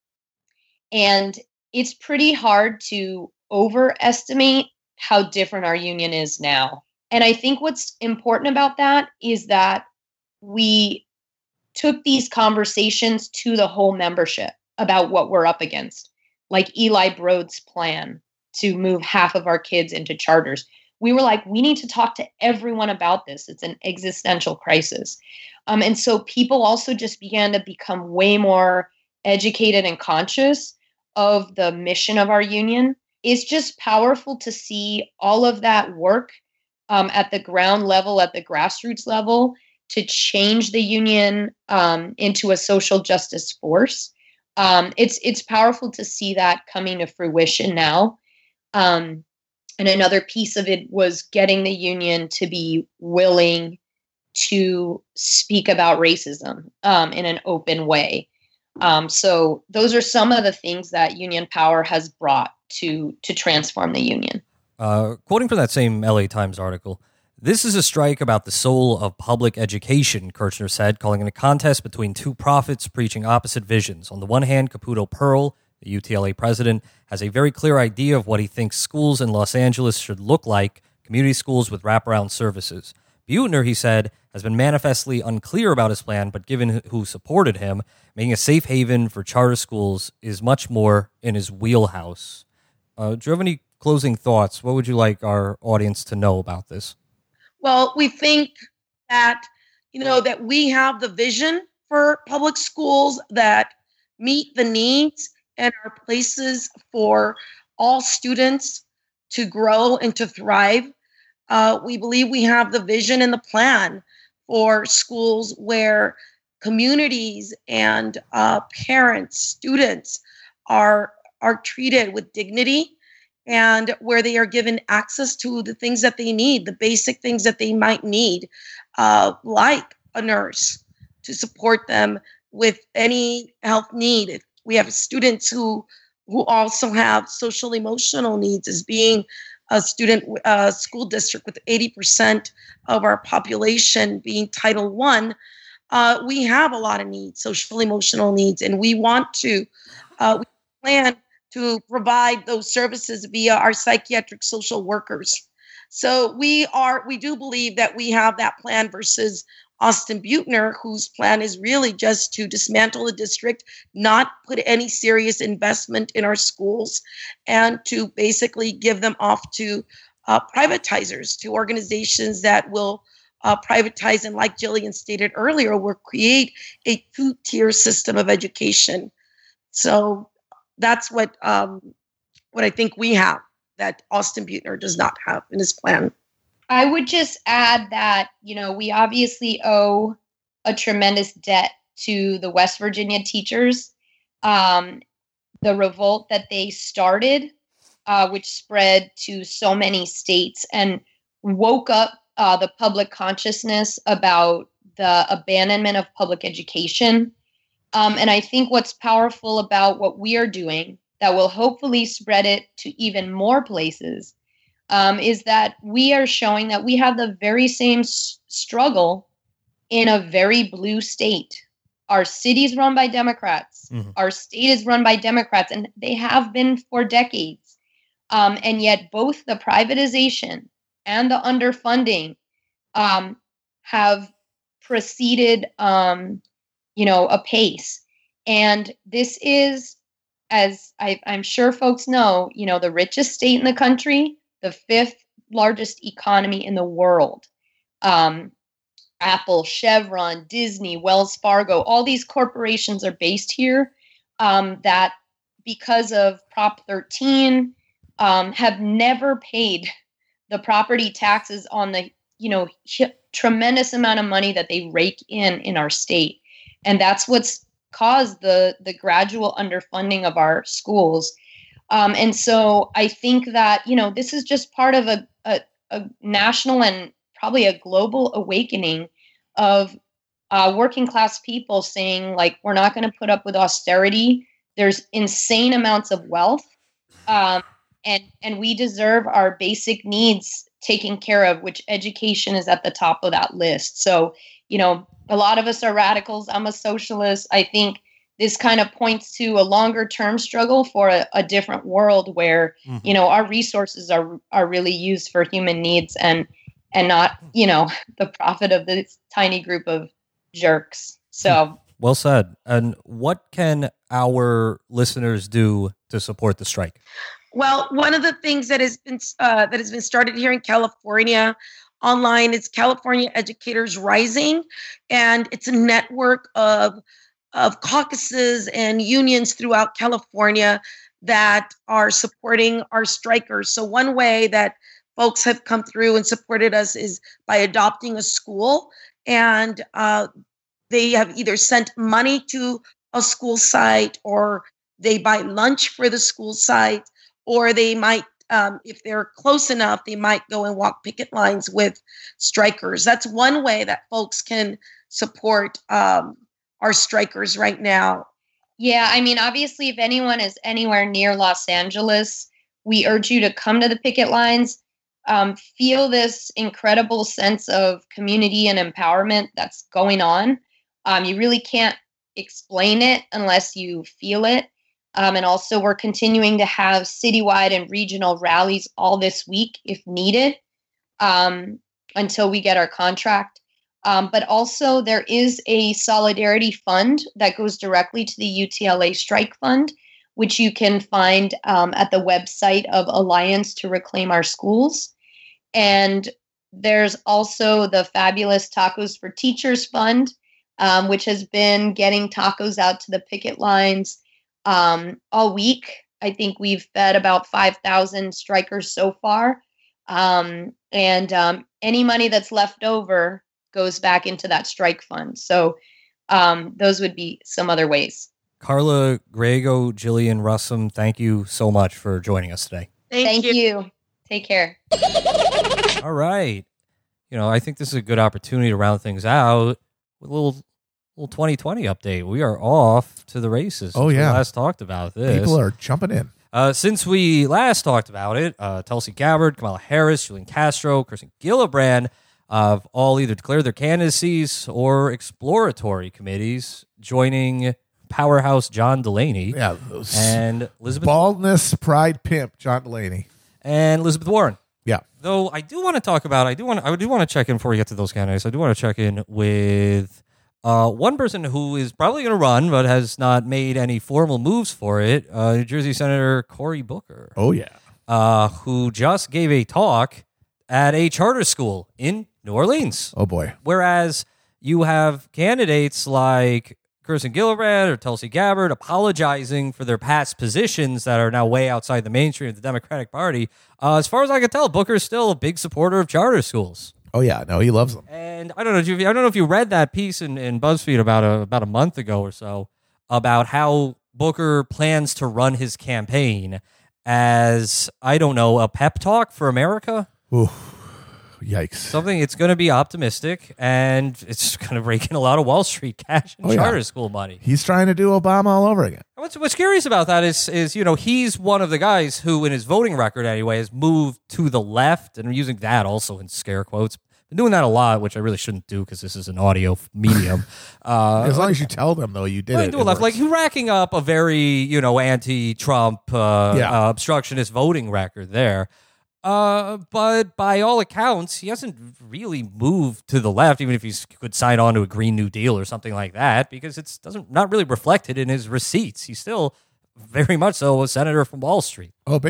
and it's pretty hard to overestimate how different our union is now. And I think what's important about that is that we took these conversations to the whole membership about what we're up against, like Eli Broad's plan to move half of our kids into charters. We were like, we need to talk to everyone about this. It's an existential crisis. Um, and so people also just began to become way more educated and conscious of the mission of our union. It's just powerful to see all of that work um, at the ground level, at the grassroots level, to change the union um, into a social justice force. Um, it's it's powerful to see that coming to fruition now. Um, and another piece of it was getting the union to be willing to speak about racism um, in an open way. Um, so those are some of the things that Union Power has brought to to transform the union. Uh, quoting from that same L A Times article, "This is a strike about the soul of public education," Kirchner said, calling it a contest between two prophets preaching opposite visions. On the one hand, Caputo Pearl, the U T L A president, has a very clear idea of what he thinks schools in Los Angeles should look like, community schools with wraparound services. Buettner, he said, has been manifestly unclear about his plan, but given who supported him, making a safe haven for charter schools is much more in his wheelhouse. Uh, do you have any closing thoughts? What would you like our audience to know about this? Well, we think that, you know, that we have the vision for public schools that meet the needs and are places for all students to grow and to thrive. Uh, we believe we have the vision and the plan for schools where communities and uh, parents, students are are treated with dignity, and where they are given access to the things that they need, the basic things that they might need, uh, like a nurse to support them with any health need. We have students who who also have social emotional needs, as being a student uh, school district with eighty percent of our population being Title One. Uh, we have a lot of needs, social emotional needs, and we want to uh, we plan to provide those services via our psychiatric social workers. So we are, we do believe that we have that plan versus Austin Buettner, whose plan is really just to dismantle the district, not put any serious investment in our schools, and to basically give them off to uh, privatizers, to organizations that will uh, privatize, and like Jillian stated earlier, will create a two-tier system of education. So that's what um, what I think we have that Austin Buettner does not have in his plan. I would just add that, you know, we obviously owe a tremendous debt to the West Virginia teachers. Um, the revolt that they started, uh, which spread to so many states and woke up uh, the public consciousness about the abandonment of public education. Um, and I think what's powerful about what we are doing that will hopefully spread it to even more places Um, is that we are showing that we have the very same s- struggle in a very blue state. Our city is run by Democrats. Mm-hmm. Our state is run by Democrats, and they have been for decades. Um, and yet both the privatization and the underfunding um, have proceeded, um, you know, apace. And this is, as I, I'm sure folks know, you know, the richest state in the country, the fifth largest economy in the world. Um, Apple, Chevron, Disney, Wells Fargo, all these corporations are based here um, that because of Prop thirteen um, have never paid the property taxes on the, you know, tremendous amount of money that they rake in in our state. And that's what's caused the, the gradual underfunding of our schools. Um, and so I think that, you know, this is just part of a, a, a national and probably a global awakening of uh, working class people saying, like, we're not going to put up with austerity. There's insane amounts of wealth, um, and and we deserve our basic needs taken care of, which education is at the top of that list. So, you know, a lot of us are radicals. I'm a socialist. I think this kind of points to a longer term struggle for a, a different world where, mm-hmm. you know, our resources are are really used for human needs and and not, you know, the profit of this tiny group of jerks. So well said. And what can our listeners do to support the strike? Well, one of the things that has been uh, that has been started here in California online is California Educators Rising, and it's a network of of caucuses and unions throughout California that are supporting our strikers. So one way that folks have come through and supported us is by adopting a school, and uh, they have either sent money to a school site, or they buy lunch for the school site, or they might, um, if they're close enough, they might go and walk picket lines with strikers. That's one way that folks can support um, our strikers right now. Yeah, I mean, obviously, if anyone is anywhere near Los Angeles, we urge you to come to the picket lines, um, feel this incredible sense of community and empowerment that's going on. Um, you really can't explain it unless you feel it. Um, and also, we're continuing to have citywide and regional rallies all this week if needed um, until we get our contract. Um, but also, there is a solidarity fund that goes directly to the U T L A Strike Fund, which you can find um, at the website of Alliance to Reclaim Our Schools. And there's also the fabulous Tacos for Teachers Fund, um, which has been getting tacos out to the picket lines Um, all week. I think we've fed about five thousand strikers so far. Um, and um, any money that's left over goes back into that strike fund. So um, those would be some other ways. Carla Griego, Jillian Russum, thank you so much for joining us today. Thank, Thank you. you. Take care. All right. You know, I think this is a good opportunity to round things out with a little little twenty twenty update. We are off to the races. Oh, yeah. We last talked about this. People are jumping in. Uh, since we last talked about it, uh, Tulsi Gabbard, Kamala Harris, Julian Castro, Kirsten Gillibrand have all either declared their candidacies or exploratory committees, joining powerhouse John Delaney Yeah. and Elizabeth Baldness, pride pimp, John Delaney. and Elizabeth Warren. Yeah. Though I do want to talk about, I do want, I do want to check in before we get to those candidates. I do want to check in with uh, one person who is probably going to run, but has not made any formal moves for it. Uh, New Jersey Senator Cory Booker, Oh, yeah. uh, who just gave a talk at a charter school in New Orleans. Oh, boy. Whereas you have candidates like Kirsten Gillibrand or Tulsi Gabbard apologizing for their past positions that are now way outside the mainstream of the Democratic Party. Uh, as far as I can tell, Booker is still a big supporter of charter schools. Oh, yeah. No, he loves them. And I don't know if you, I don't know if you read that piece in, in BuzzFeed about a about a month ago or so about how Booker plans to run his campaign as, I don't know, a pep talk for America. Ooh, yikes. Something, it's going to be optimistic, and it's going to rake in a lot of Wall Street cash and Oh, yeah. charter school money. He's trying to do Obama all over again. What's what's curious about that is is you know he's one of the guys who, in his voting record anyway, has moved to the left, and I'm using that also in scare quotes. Been doing that a lot, which I really shouldn't do because this is an audio medium. Uh, As long as you tell them, though, you did Well, it. do it left, like works. he's racking up a very you know anti-Trump uh, Yeah. uh, obstructionist voting record there. Uh, but by all accounts, he hasn't really moved to the left, even if he could sign on to a Green New Deal or something like that, because it's doesn't not really reflected in his receipts. He's still very much so a senator from Wall Street. Oh, big time.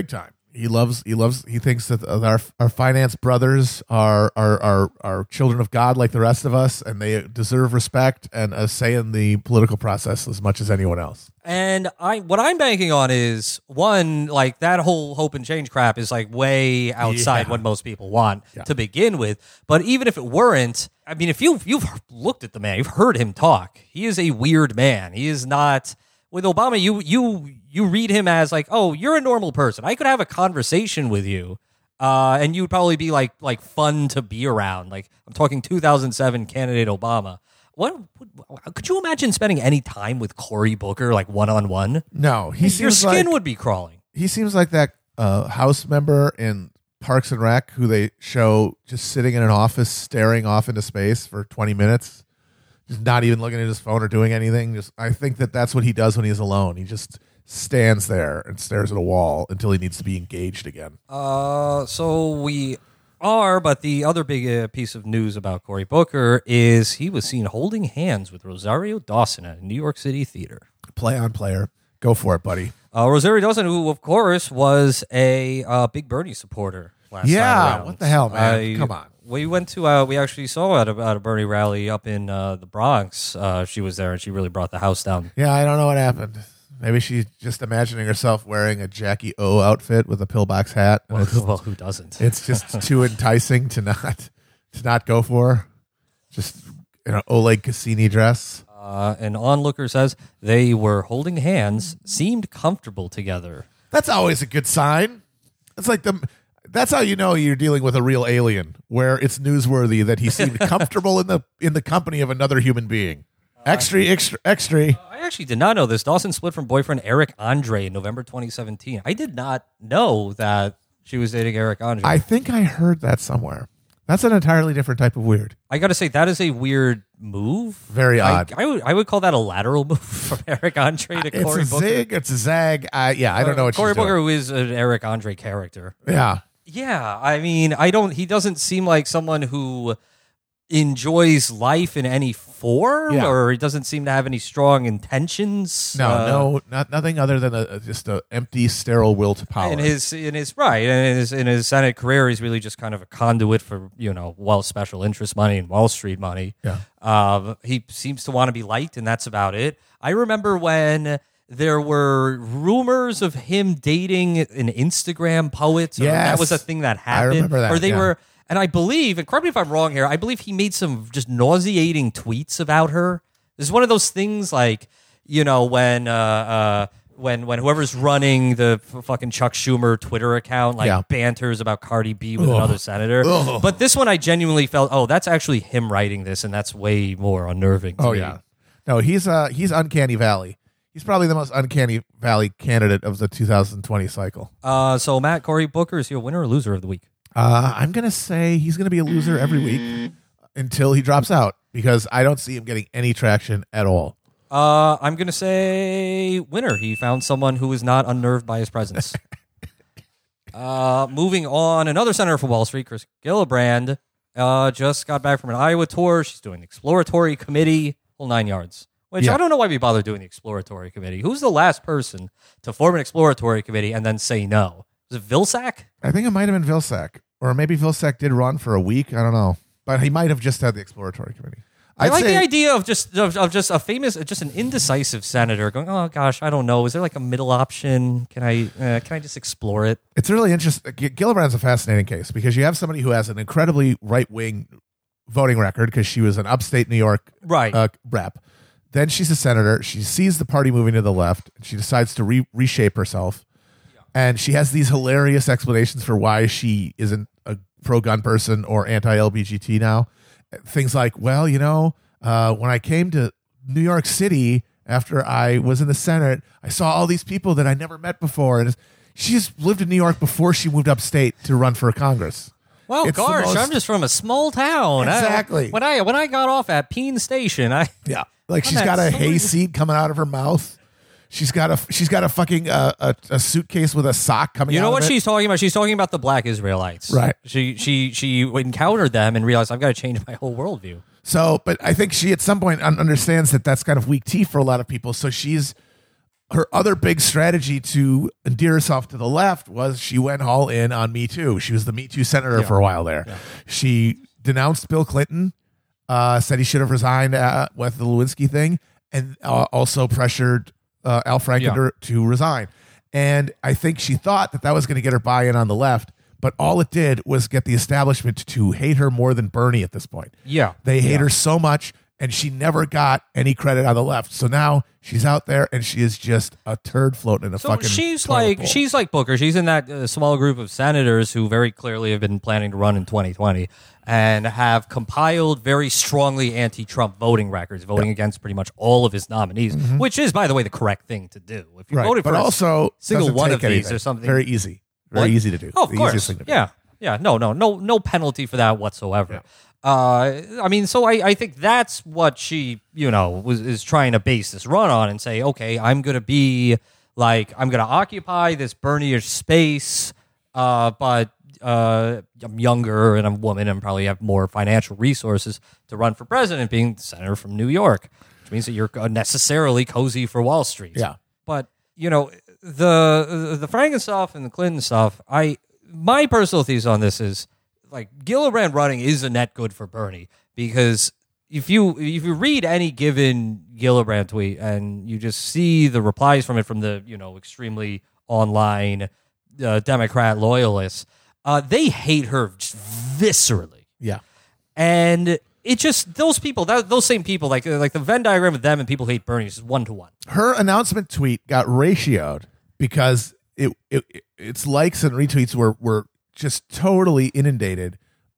He loves. He loves. He thinks that our our finance brothers are are are are children of God like the rest of us, and they deserve respect and a say in the political process as much as anyone else. And I, what I'm banking on is one, like that whole hope and change crap is like way outside Yeah. what most people want Yeah. to begin with. But even if it weren't, I mean, if you you've looked at the man, you've heard him talk. He is a weird man. He is not. With Obama, you you you read him as like, oh, you're a normal person. I could have a conversation with you, uh, and you'd probably be like like fun to be around. Like I'm talking two thousand seven candidate Obama. What, what could you imagine spending any time with Cory Booker, like one on one? No, he Your seems skin like would be crawling. he seems like that uh, House member in Parks and Rec who they show just sitting in an office staring off into space for twenty minutes. Just not even looking at his phone or doing anything. Just, I think that that's what he does when he's alone. He just stands there and stares at a wall until he needs to be engaged again. Uh, so we are, but the other big uh, piece of news about Cory Booker is he was seen holding hands with Rosario Dawson at a New York City theater. Play on player. Go for it, buddy. Uh, Rosario Dawson, who of course was a uh, big Bernie supporter last time Yeah, around. what the hell, man? I- Come on. We went to, uh, we actually saw at a, at a Bernie rally up in uh, the Bronx. Uh, she was there and she really brought the house down. Yeah, I don't know what happened. Maybe she's just imagining herself wearing a Jackie O outfit with a pillbox hat. and Well, it's, well, who doesn't? it's just too enticing to not to not go for. Just in an Oleg Cassini dress. Uh, an onlooker says they were holding hands, seemed comfortable together. That's always a good sign. It's like the. That's how you know you're dealing with a real alien, where it's newsworthy that he seemed comfortable in the in the company of another human being. Extra, extra, extra. I actually did not know this. Dawson split from boyfriend Eric Andre in November twenty seventeen. I did not know that she was dating Eric Andre. I I, think I heard that somewhere. That's an entirely different type of weird. got to say, that is a weird move. Very I, odd. I would I would call that a lateral move from Eric Andre to It's Cory a Booker. zig, it's a zag. I, yeah, I don't know what Cory she's doing. Booker, who is an Eric Andre character. Yeah. Yeah, I mean, I don't. He doesn't seem like someone who enjoys life in any form, Yeah. or he doesn't seem to have any strong intentions. No, uh, no, not nothing other than a, a- just a empty, sterile will to power. In his, in his right, and in his in his Senate career, he's really just kind of a conduit for you know, well, special interest money and Wall Street money. Yeah. Um, he seems to want to be liked, and that's about it. I remember when there were rumors of him dating an Instagram poet. Or Yes. that was a thing that happened. remember that, Or they yeah. were, and I believe, and correct me if I'm wrong here, I believe he made some just nauseating tweets about her. This is one of those things like, you know, when uh, uh, when when whoever's running the f- fucking Chuck Schumer Twitter account like Yeah. banters about Cardi B with Ugh. another senator. Ugh. But this one I genuinely felt, oh, that's actually him writing this, and that's way more unnerving to oh me. yeah, no, he's uh he's Uncanny Valley. He's probably the most Uncanny Valley candidate of the two thousand twenty cycle. Uh, so Matt, Cory Booker, is he a winner or loser of the week? Uh, I'm gonna say he's gonna be a loser every week until he drops out because I don't see him getting any traction at all. Uh, I'm going to say winner. He found someone who is not unnerved by his presence. uh, moving on, another senator from Wall Street, Chris Gillibrand, uh, just got back from an Iowa tour. She's doing the exploratory committee, whole nine yards. Which Yeah. I don't know why we bother doing the exploratory committee. Who's the last person to form an exploratory committee and then say no? Is it Vilsack? I think it might have been Vilsack, or maybe Vilsack did run for a week. I don't know, but he might have just had the exploratory committee. I I'd like say- the idea of just of, of just a famous, just an indecisive senator going, oh gosh, I don't know. Is there like a middle option? Can I uh, can I just explore it? It's really interesting. G- Gillibrand's a fascinating case because you have somebody who has an incredibly right wing voting record because she was an upstate New York Right. uh, rep. Then she's a senator. She sees the party moving to the left, and she decides to re- reshape herself. And she has these hilarious explanations for why she isn't a pro-gun person or anti-L B G T now. Things like, well, you know, uh, when I came to New York City after I was in the Senate, I saw all these people that I never met before. And she's lived in New York before she moved upstate to run for Congress. Well, It's the gosh, most- I'm just from a small town. I- Exactly. when I when I got off at Peen Station, I Yeah, like On she's that got a story- hayseed coming out of her mouth. She's got a she's got a fucking uh, a, a suitcase with a sock coming. you know out what of it. she's talking about? She's talking about the Black Israelites. Right. She she she encountered them and realized I've got to change my whole worldview. So, but I think she at some point un- understands that that's kind of weak tea for a lot of people. So she's her other big strategy to endear herself to the left was she went all in on Me Too. She was the Me Too senator Yeah. for a while there. Yeah. She denounced Bill Clinton, uh, said he should have resigned uh, with the Lewinsky thing, and uh, also pressured uh, Al Franken Yeah. to, to resign. And I think she thought that that was going to get her buy-in on the left, but all it did was get the establishment to hate her more than Bernie at this point. Yeah. They hate Yeah. her so much, and she never got any credit on the left. So now she's out there, and she is just a turd floating in a So fucking. she's toilet like bowl. she's like Booker. She's in that uh, small group of senators who very clearly have been planning to run in twenty twenty and have compiled very strongly anti-Trump voting records, voting against pretty much all of his nominees, which is, by the way, the correct thing to do. If you Mm-hmm. right, voted but for a also single doesn't one take of these anything. or something, Very easy, very What? easy to do. Oh, of the course. easiest thing to do. Yeah, yeah. No, no, no, no penalty for that whatsoever. Uh, I mean, so I, I think that's what she, you know, was is trying to base this run on and say, okay, I'm gonna be like, I'm gonna occupy this Bernie-ish space, uh, but uh, I'm younger and I'm a woman and probably have more financial resources to run for president, being the senator from New York, which means that you're necessarily cozy for Wall Street. Yeah. But you know, the the Franken stuff and the Clinton stuff, I my personal thesis on this is like Gillibrand running is a net good for Bernie, because if you if you read any given Gillibrand tweet and you just see the replies from it from the, you know, extremely online uh, Democrat loyalists, uh, they hate her just viscerally. Yeah. And it just, those people, that, those same people, like like the Venn diagram of them and people who hate Bernie is one to one. Her announcement tweet got ratioed because it, it its likes and retweets were were just totally inundated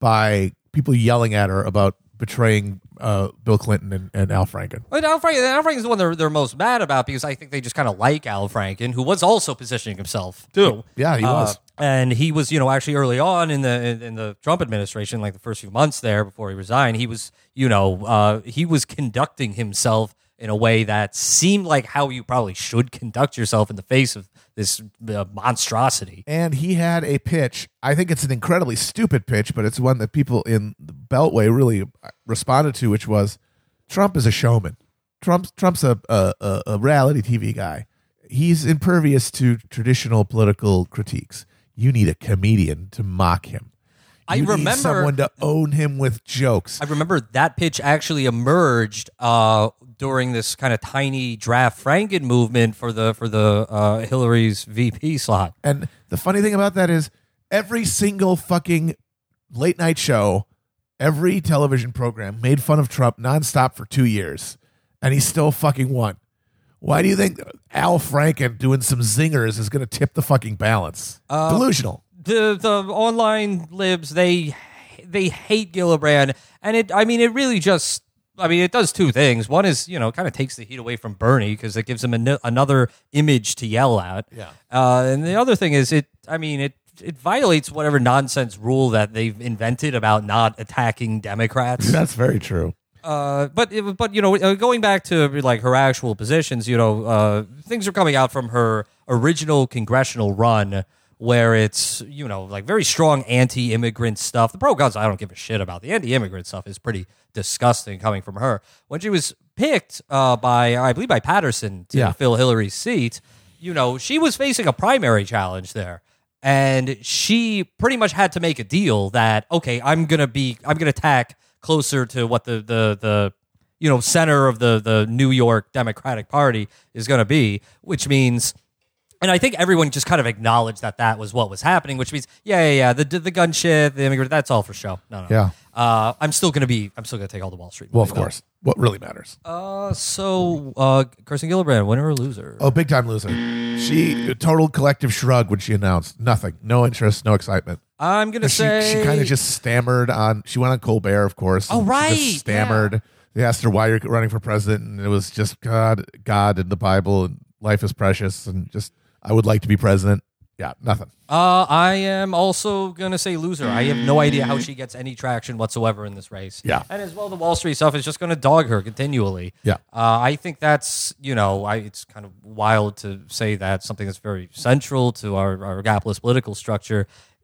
by people yelling at her about betraying uh, Bill Clinton and, and Al Franken. Well, Al Franken, Al Franken is the one they're, they're most mad about, because I think they just kind of like Al Franken, who was also positioning himself too. Yeah, he Uh, was. and he was, you know, actually early on in the in, in the Trump administration, like the first few months there before he resigned, he was, you know, uh, he was conducting himself in a way that seemed like how you probably should conduct yourself in the face of this uh, monstrosity. And he had a pitch. I think it's an incredibly stupid pitch, but it's one that people in the Beltway really responded to, which was Trump is a showman. Trump's Trump's a a, a reality T V guy. He's impervious to traditional political critiques. You need a comedian to mock him. I You need remember someone to own him with jokes. I remember that pitch actually emerged uh, during this kind of tiny draft Franken movement for the for the uh, Hillary's V P slot. And the funny thing about that is every single fucking late night show, every television program made fun of Trump nonstop for two years, and he still fucking won. Why do you think Al Franken doing some zingers is going to tip the fucking balance? Uh, Delusional. The the online libs, they they hate Gillibrand, and it I mean it really just I mean it does two things. One is, you know, it kind of takes the heat away from Bernie because it gives him an, another image to yell at. Yeah. Uh, and the other thing is it I mean it it violates whatever nonsense rule that they've invented about not attacking Democrats. That's very true. Uh, but it, but you know, uh, going back to like her actual positions, you know, uh, things are coming out from her original congressional run where it's, you know, like very strong anti-immigrant stuff. The pro-guns, I don't give a shit about. The anti-immigrant stuff is pretty disgusting coming from her. When she was picked uh, by, I believe, by Patterson to Yeah. fill Hillary's seat, you know, she was facing a primary challenge there. And she pretty much had to make a deal that, okay, I'm gonna be, I'm gonna tack closer to what the the the you know center of the the New York Democratic Party is gonna be, which means, and I think everyone just kind of acknowledged that that was what was happening, which means, yeah, yeah, yeah, the the gun shit, the immigrant, that's all for show. No, no, Yeah. Uh, I'm still gonna be, I'm still gonna take all the Wall Street. Well, of money, though. course. What really matters? Uh, so uh, Kirsten Gillibrand, winner or loser? Oh, big time loser. She a total collective shrug when she announced nothing, no interest, no excitement. I'm gonna She, say she kind of just stammered on. She went on Colbert, of course. Oh, and she right, just stammered. They asked her why you're running for president, and it was just God, God, and the Bible, and life is precious, and just I would like to be president. Yeah, nothing. Uh, I am also going to say loser. I have no idea how she gets any traction whatsoever in this race. Yeah. And as well, the Wall Street stuff is just going to dog her continually. Yeah. Uh, I think that's, you know, I, it's kind of wild to say that something that's very central to our, our capitalist political structure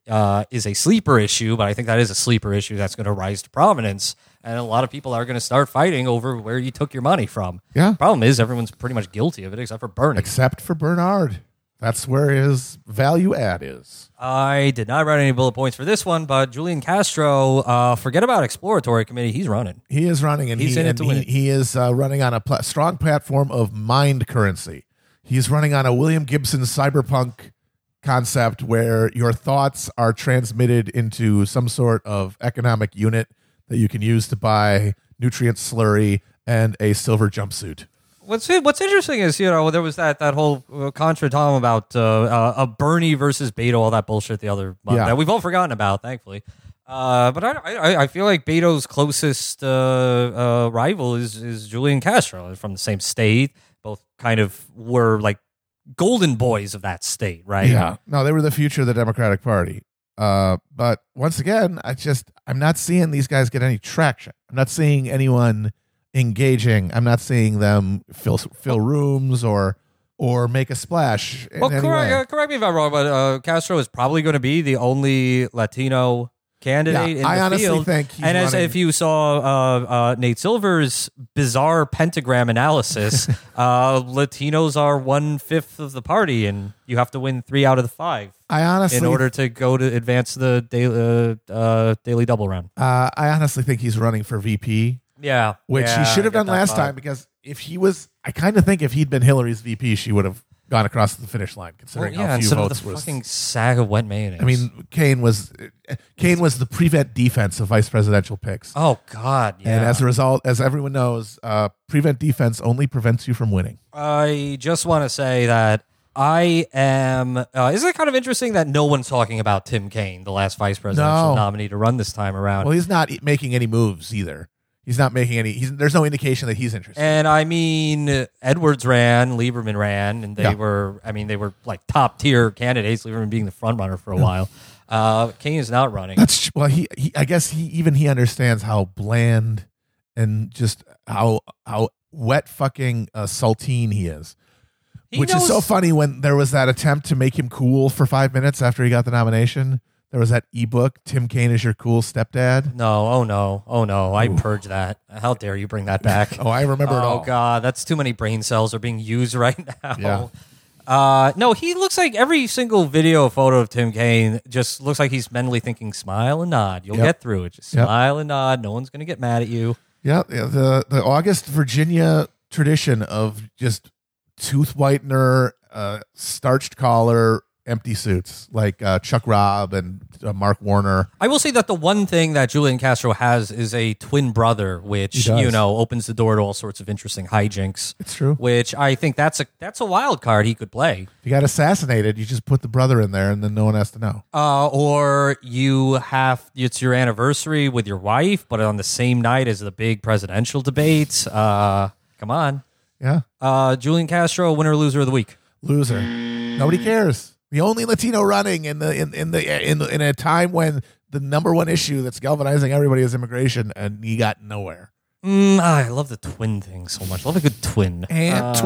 uh, is a sleeper issue, but I think that is a sleeper issue that's going to rise to prominence. And a lot of people are going to start fighting over where you took your money from. Yeah. Problem is, everyone's pretty much guilty of it except for Bernie. Except for Bernard. That's where his value add is. I did not write any bullet points for this one, but Julian Castro, uh, forget about exploratory committee. He's running. He is running, and He's he, in it and to win he, it. he is uh, running on a pla- strong platform of mind currency. He's running on a William Gibson cyberpunk concept where your thoughts are transmitted into some sort of economic unit that you can use to buy nutrient slurry and a silver jumpsuit. What's What's interesting is, you know, there was that that whole uh, contra Tom about uh, uh, a Bernie versus Beto, all that bullshit the other month Yeah. that we've all forgotten about, thankfully. Uh, but I, I I feel like Beto's closest uh, uh, rival is is Julian Castro from the same state. Both kind of were like golden boys of that state, right? Yeah. No, they were the future of the Democratic Party. Uh, but once again, I just I'm not seeing these guys get any traction. I'm not seeing anyone engaging. I'm not seeing them fill fill rooms or or make a splash in Well, any correct, way. uh, correct me if I'm wrong, but uh, Castro is probably going to be the only Latino candidate Yeah, in I the honestly field. think he's and as running- if you saw uh, uh, Nate Silver's bizarre pentagram analysis, uh, Latinos are one fifth of the party, and you have to win three out of the five I honestly in order to go to advance the daily, uh, uh, daily double round. uh, I honestly think he's running for V P, Yeah, which yeah, he should have I get done that last vibe. time, because if he was, I kind of think if he'd been Hillary's V P, she would have gone across the finish line, Well, considering yeah, how few instead of votes the was. fucking sack of wet mayonnaise. I mean, Kane was Kane was the prevent defense of vice presidential picks. oh god, yeah. And as a result, as everyone knows, uh, prevent defense only prevents you from winning. I just want to say that I am. Uh, isn't it kind of interesting that no one's talking about Tim Kaine, the last vice presidential No. nominee to run this time around? Well, he's not e- making any moves either. He's not making any. He's, there's no indication that he's interested. and I mean, Edwards ran, Lieberman ran, and they Yeah. were. I mean, they were like top tier candidates. Lieberman being the front runner for a while. Uh, Kaine is not running. That's well. He, he. I guess he even he understands how bland and just how how wet fucking uh, saltine he is. He Which is so knows- funny when there was that attempt to make him cool for five minutes after he got the nomination. There was that ebook, Tim Kaine is your cool stepdad. No, oh no, oh no! I purged that. How dare you bring that back? Oh, I remember it all. Oh god, that's too many brain cells are being used right now. Yeah. Uh, no, he looks like every single video photo of Tim Kaine just looks like he's mentally thinking, smile and nod. You'll Yep. get through it. Just Yep. smile and nod. No one's gonna get mad at you. Yeah, yeah, the the August Virginia tradition of just tooth whitener, uh, starched collar, empty suits like uh, Chuck Robb and uh, Mark Warner. I will say that the one thing that Julian Castro has is a twin brother, which He does. you know opens the door to all sorts of interesting hijinks. It's true. Which I think that's a that's a wild card he could play. If you got assassinated, you just put the brother in there, and then no one has to know. Uh, or you have it's your anniversary with your wife, but on the same night as the big presidential debate. Uh, come on, Yeah, uh, Julian Castro, winner or loser of the week. loser. Nobody cares. The only Latino running in the in in the in in a time when the number one issue that's galvanizing everybody is immigration, and he got nowhere. Mm, ah, I love the twin thing so much. Love a good twin. And Uh,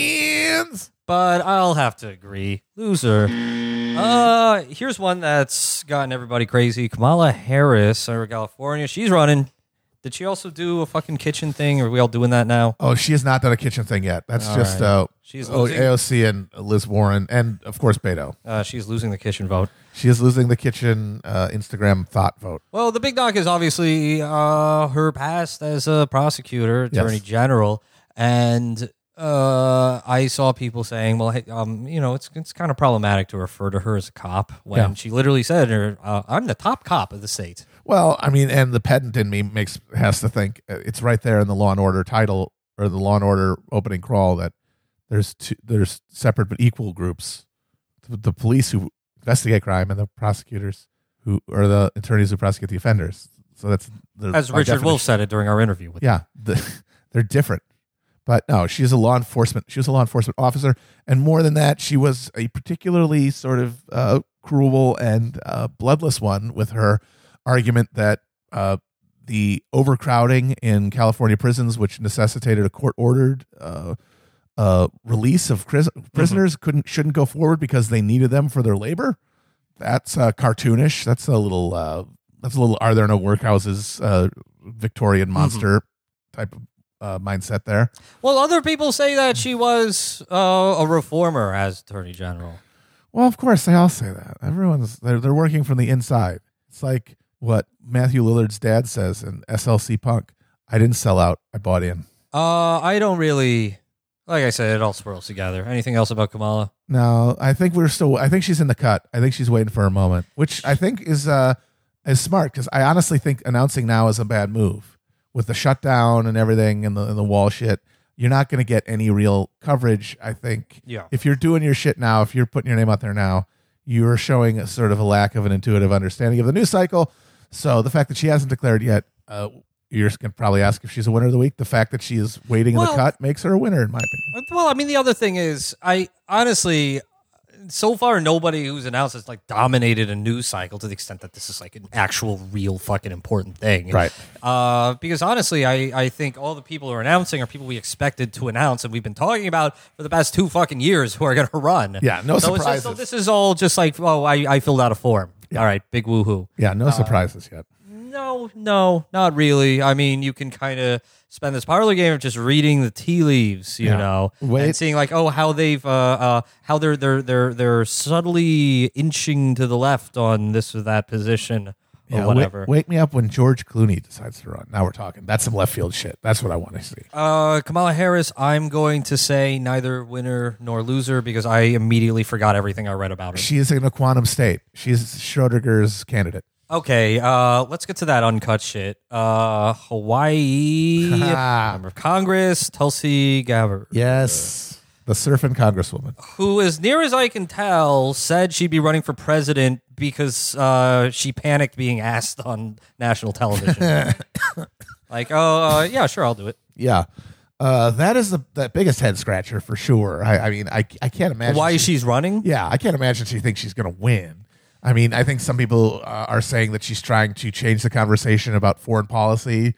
twins. but I'll have to agree. Loser. Uh, here's one that's gotten everybody crazy. Kamala Harris, out of California. She's running. Did she also do a fucking kitchen thing? Are we all doing that now? Oh, she has not done a kitchen thing yet. That's All just right. uh, She's oh, losing. A O C and Liz Warren, and of course Beto. Uh, she's losing the kitchen vote. She is losing the kitchen uh, Instagram thought vote. Well, the big knock is obviously uh, her past as a prosecutor, attorney Yes. general, and uh, I saw people saying, "Well, hey, um, you know, it's it's kind of problematic to refer to her as a cop when Yeah. she literally said, her, uh, "I'm the top cop of the state." Well, I mean, and the pedant in me makes has to think uh, it's right there in the Law and Order title or the Law and Order opening crawl that there's two, there's separate but equal groups: the, the police who investigate crime and the prosecutors who or the attorneys who prosecute the offenders. So that's the, As by Richard definition- Wolf said it during our interview with Yeah, the, they're different. But no, she's a law enforcement. She was a law enforcement officer, and more than that, she was a particularly sort of uh, cruel and uh, bloodless one with her argument that uh, the overcrowding in California prisons, which necessitated a court-ordered uh, uh, release of pris- prisoners, couldn't shouldn't go forward because they needed them for their labor. that's uh, cartoonish. That's a little. Uh, that's a little. Are there no workhouses? Uh, Victorian monster mm-hmm. type of uh, mindset there. Well, other people say that she was uh, a reformer as Attorney General. Well, of course they all say that. Everyone's they're they're working from the inside. It's like what Matthew Lillard's dad says in S L C Punk. I didn't sell out. I bought in. Uh, I don't really. Like I said, it all swirls together. Anything else about Kamala? No, I think we're still. I think she's in the cut. I think she's waiting for her moment, which I think is uh is smart because I honestly think announcing now is a bad move with the shutdown and everything and the and the wall shit. You're not going to get any real coverage. I think. Yeah. If you're doing your shit now, if you're putting your name out there now, you're showing a sort of a lack of an intuitive understanding of the news cycle. So the fact that she hasn't declared yet. Uh, You're going to probably ask if she's a winner of the week. The fact that she is waiting well, in the cut makes her a winner, in my opinion. Well, I mean, the other thing is, I honestly, so far, nobody who's announced has like dominated a news cycle to the extent that this is like an actual, real, fucking important thing, right? Uh, because honestly, I, I think all the people who are announcing are people we expected to announce, and we've been talking about for the past two fucking years who are going to run. Yeah, no so surprises. Just, so this is all just like, oh, I, I filled out a form. Yeah. All right, big woohoo. Yeah, no uh, surprises yet. No, no, not really. I mean, you can kind of spend this parlor game of just reading the tea leaves, you yeah. know, Wait. and seeing like, oh, how they've, uh, uh, how they're they're they're they're subtly inching to the left on this or that position or yeah, whatever. Wake, wake me up when George Clooney decides to run. Now we're talking. That's some left field shit. That's what I want to see. Uh, Kamala Harris, I'm going to say neither winner nor loser because I immediately forgot everything I read about her. She is in a quantum state. She's Schrodinger's candidate. Okay, uh, let's get to that uncut shit. Uh, Hawaii member of Congress, Tulsi Gabbard. Yes, the surfing congresswoman. Who, as near as I can tell, said she'd be running for president because uh, she panicked being asked on national television. Like, oh, uh, yeah, sure, I'll do it. Yeah. Uh, that is the, the biggest head scratcher for sure. I, I mean, I, I can't imagine. Why she, she's running? Yeah, I can't imagine she thinks she's going to win. I mean, I think some people uh, are saying that she's trying to change the conversation about foreign policy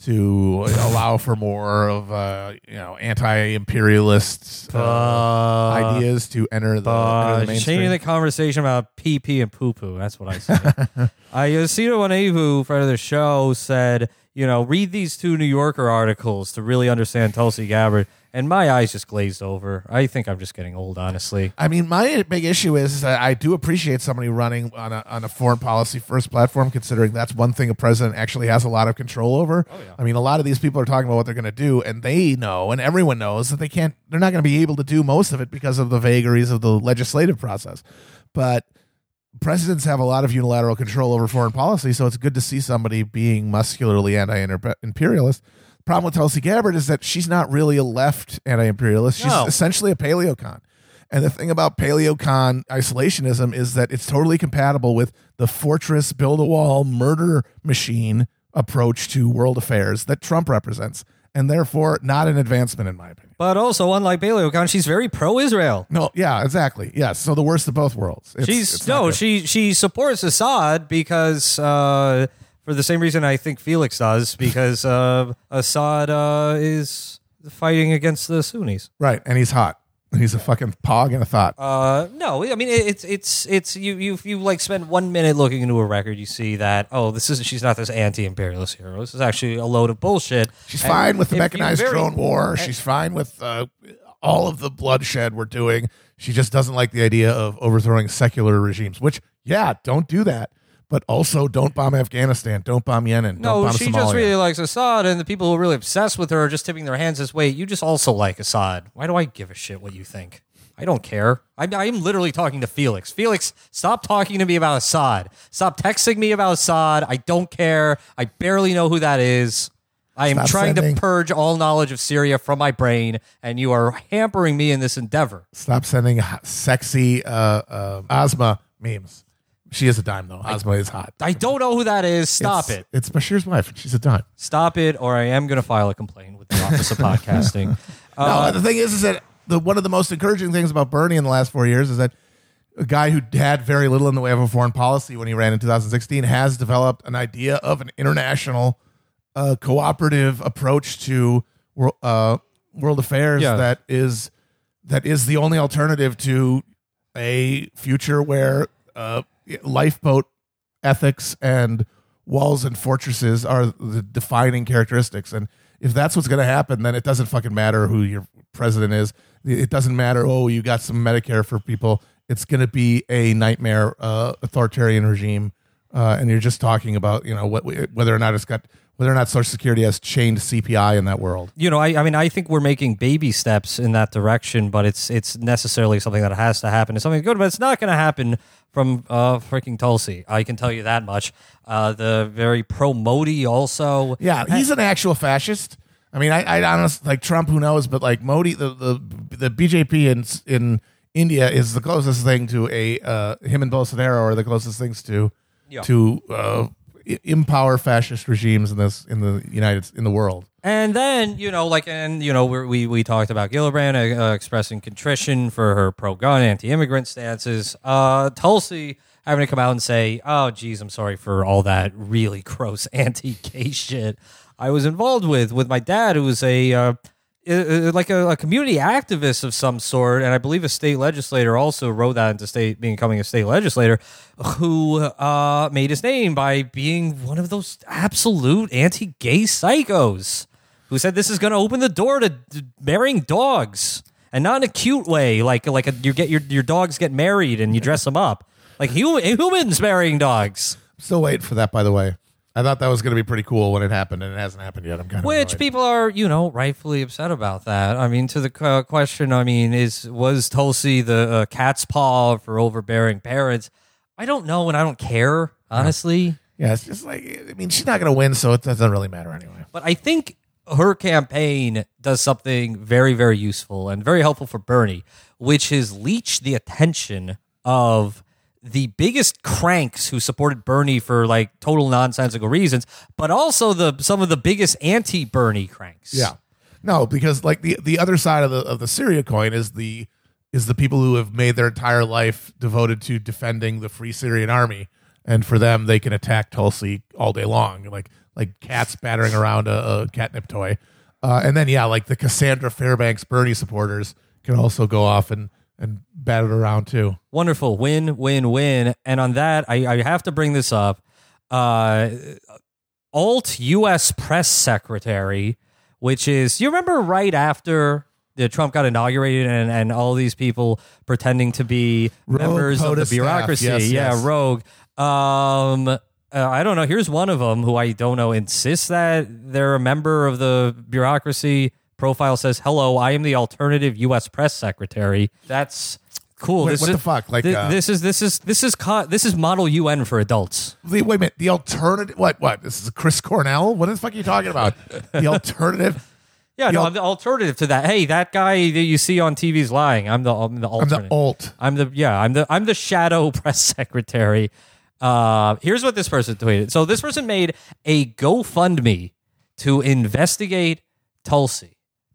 to allow for more of uh, you know anti-imperialist uh, uh, ideas to enter the, uh, enter the mainstream. Changing the conversation about pee pee and poo poo. That's what I said. I Yosito Wanevu, friend of the show, said, you know, read these two New Yorker articles to really understand Tulsi Gabbard. And my eyes just glazed over. I think I'm just getting old, honestly. I mean, my big issue is that I do appreciate somebody running on a on a foreign policy first platform, considering that's one thing a president actually has a lot of control over. Oh, yeah. I mean, a lot of these people are talking about what they're going to do, and they know, and everyone knows that they can't. They're not going to be able to do most of it because of the vagaries of the legislative process. But presidents have a lot of unilateral control over foreign policy, so it's good to see somebody being muscularly anti-imperialist. Problem with Tulsi Gabbard is that she's not really a left anti-imperialist. She's No. essentially a paleocon. And the thing about paleocon isolationism is that it's totally compatible with the fortress, build-a-wall, murder machine approach to world affairs that Trump represents, and therefore not an advancement in my opinion. But also, unlike Paleocon, she's very pro-Israel. No, yeah, exactly. Yes, so the worst of both worlds. It's, she's it's not no, good. she she supports Assad because uh, for the same reason I think Felix does, because uh, Assad uh, is fighting against the Sunnis. Right, and he's hot. He's a fucking pog and a thought. Uh, no, I mean it, it's it's it's you you you like spend one minute looking into a record, you see that oh this is she's not this anti-imperialist hero. This is actually a load of bullshit. She's And fine with the if you mechanized very- drone war. She's fine with uh, all of the bloodshed we're doing. She just doesn't like the idea of overthrowing secular regimes, which, yeah, don't do that. But also don't bomb Afghanistan. Don't bomb Yemen. Don't No, bomb she Somalia. just really likes Assad, and the people who are really obsessed with her are just tipping their hands this way. You just also like Assad. Why do I give a shit what you think? I don't care. I'm, I'm literally talking to Felix. Felix, stop talking to me about Assad. Stop texting me about Assad. I don't care. I barely know who that is. I am Stop trying sending- to purge all knowledge of Syria from my brain, and you are hampering me in this endeavor. Stop sending h- sexy uh, uh, Ozma memes. She is a dime, though. Ozma is hot. I don't know who that is. Stop It's- it. It's Bashir's wife, and she's a dime. Stop it, or I am going to file a complaint with the Office of Podcasting. Uh, no, the thing is, is that the one of the most encouraging things about Bernie in the last four years is that a guy who had very little in the way of a foreign policy when he ran in two thousand sixteen has developed an idea of an international uh, cooperative approach to wor- uh, world affairs Yeah. that is that is the only alternative to a future where uh, lifeboat ethics and walls and fortresses are the defining characteristics. And if that's what's going to happen, then it doesn't fucking matter who your president is. It doesn't matter, oh, you got some Medicare for people. It's going to be a nightmare uh, authoritarian regime. Uh, and you're just talking about, you know, what, whether or not it's got, whether or not Social Security has chained C P I in that world. You know, I, I mean, I think we're making baby steps in that direction, but it's it's necessarily something that has to happen. It's something good, but it's not going to happen from uh, freaking Tulsi. I can tell you that much. Uh, the very pro-Modi also. Yeah, he's an actual fascist. I mean, I, I honestly, like Trump, who knows, but like Modi, the, the, the B J P in in India is the closest thing to a, uh, him and Bolsonaro are the closest things to, yeah. to uh, empower fascist regimes in this, in the United, in the world. And then, you know, like, and, you know, we're, we we talked about Gillibrand uh, expressing contrition for her pro-gun, anti-immigrant stances. Uh, Tulsi having to come out and say, oh, geez, I'm sorry for all that really gross anti-gay shit I was involved with, with my dad, who was a, uh, like a, a community activist of some sort, and I believe a state legislator also wrote that into state becoming a state legislator, who uh, made his name by being one of those absolute anti-gay psychos, who said this is going to open the door to marrying dogs, and not in a cute way, like like a, you get your your dogs get married and you dress them up, like humans marrying dogs. I'm still waiting for that, by the way. I thought that was going to be pretty cool when it happened, and it hasn't happened yet. I'm kind of Which annoyed. People are, you know, rightfully upset about that. I mean, to the uh, question, I mean, is was Tulsi the uh, cat's paw for overbearing parents? I don't know, and I don't care, honestly. Yeah, it's just like, I mean, she's not going to win, so it doesn't really matter anyway. But I think her campaign does something very, very useful and very helpful for Bernie, which is leech the attention of the biggest cranks who supported Bernie for like total nonsensical reasons, but also the some of the biggest anti-Bernie cranks. Yeah, no, because like the, the other side of the of the Syria coin is the is the people who have made their entire life devoted to defending the Free Syrian Army, and for them they can attack Tulsi all day long, like like cats battering around a, a catnip toy, uh, and then yeah, like the Cassandra Fairbanks Bernie supporters can also go off and. and bat it around too. Wonderful. Win, win, win. And on that, I, I have to bring this up. Uh, alt U S press secretary, which is, you remember right after the Trump got inaugurated and, and all these people pretending to be rogue members of the bureaucracy. Yes, yeah, yes. rogue. Um, uh, I don't know. Here's one of them who I don't know insists that they're a member of the bureaucracy. Profile says, hello, I am the alternative U S press secretary. That's cool. Wait, this what is, the fuck? Like thi- uh, this is this is this is co- this is model U N for adults. the, wait a minute. The alternative. What? What? This is Chris Cornell. What the fuck are you talking about? The alternative. Yeah, The no, al- I'm the alternative to that. Hey, that guy that you see on T V is lying. I'm the I'm the I'm alternate. the alt. I'm the yeah. I'm the I'm the shadow press secretary. Uh, here's what this person tweeted. So this person made a GoFundMe to investigate Tulsi.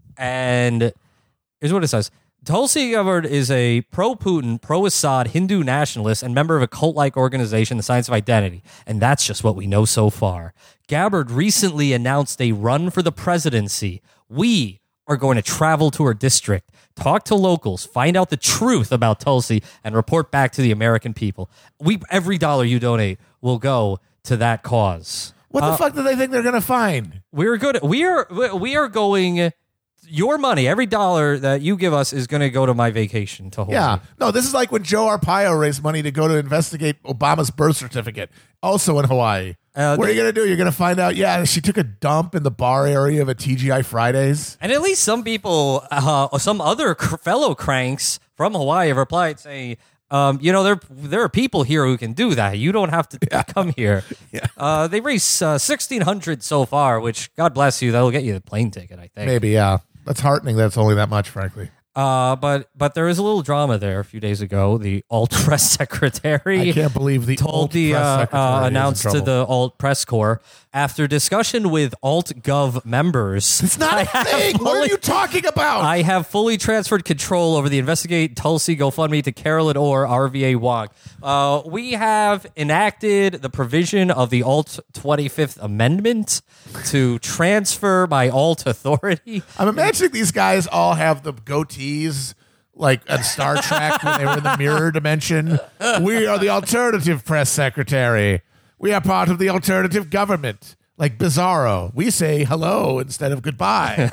And here's what it says. Tulsi Gabbard is a pro-Putin, pro-Assad Hindu nationalist and member of a cult-like organization, the Science of Identity. And that's just what we know so far. Gabbard recently announced a run for the presidency. We are going to travel to her district, talk to locals, find out the truth about Tulsi, and report back to the American people. We every dollar you donate will go to that cause. What the Uh, fuck do they think they're gonna find? We're good. We are we are going. Your money, every dollar that you give us is going to go to my vacation to Hawaii. Yeah. No, this is like when Joe Arpaio raised money to go to investigate Obama's birth certificate, also in Hawaii. Uh, what are you going to do? You're going to find out, yeah, she took a dump in the bar area of a T G I Fridays. And at least some people, uh, or some other cr- fellow cranks from Hawaii have replied saying, um, you know, there there are people here who can do that. You don't have to Yeah. come here. Yeah. Uh, they raised uh, sixteen hundred so far, which, God bless you, that'll get you the plane ticket, I think. Maybe, yeah. That's heartening that it's only that much, frankly. Uh, but but there is a little drama there a few days ago. The alt press secretary I can't believe the told alt the press uh, secretary uh, is in announced to trouble. the alt press corps after discussion with alt gov members. It's not I a have thing. What are fully- you talking about? I have fully transferred control over the Investigate Tulsi GoFundMe to Carolyn Orr, R V A Wong. Uh, we have enacted the provision of the Alt twenty-fifth Amendment to transfer my alt authority. I'm imagining these guys all have the goatees like on Star Trek when they were in the mirror dimension. We are the alternative press secretary. We are part of the alternative government. Like Bizarro, we say hello instead of goodbye.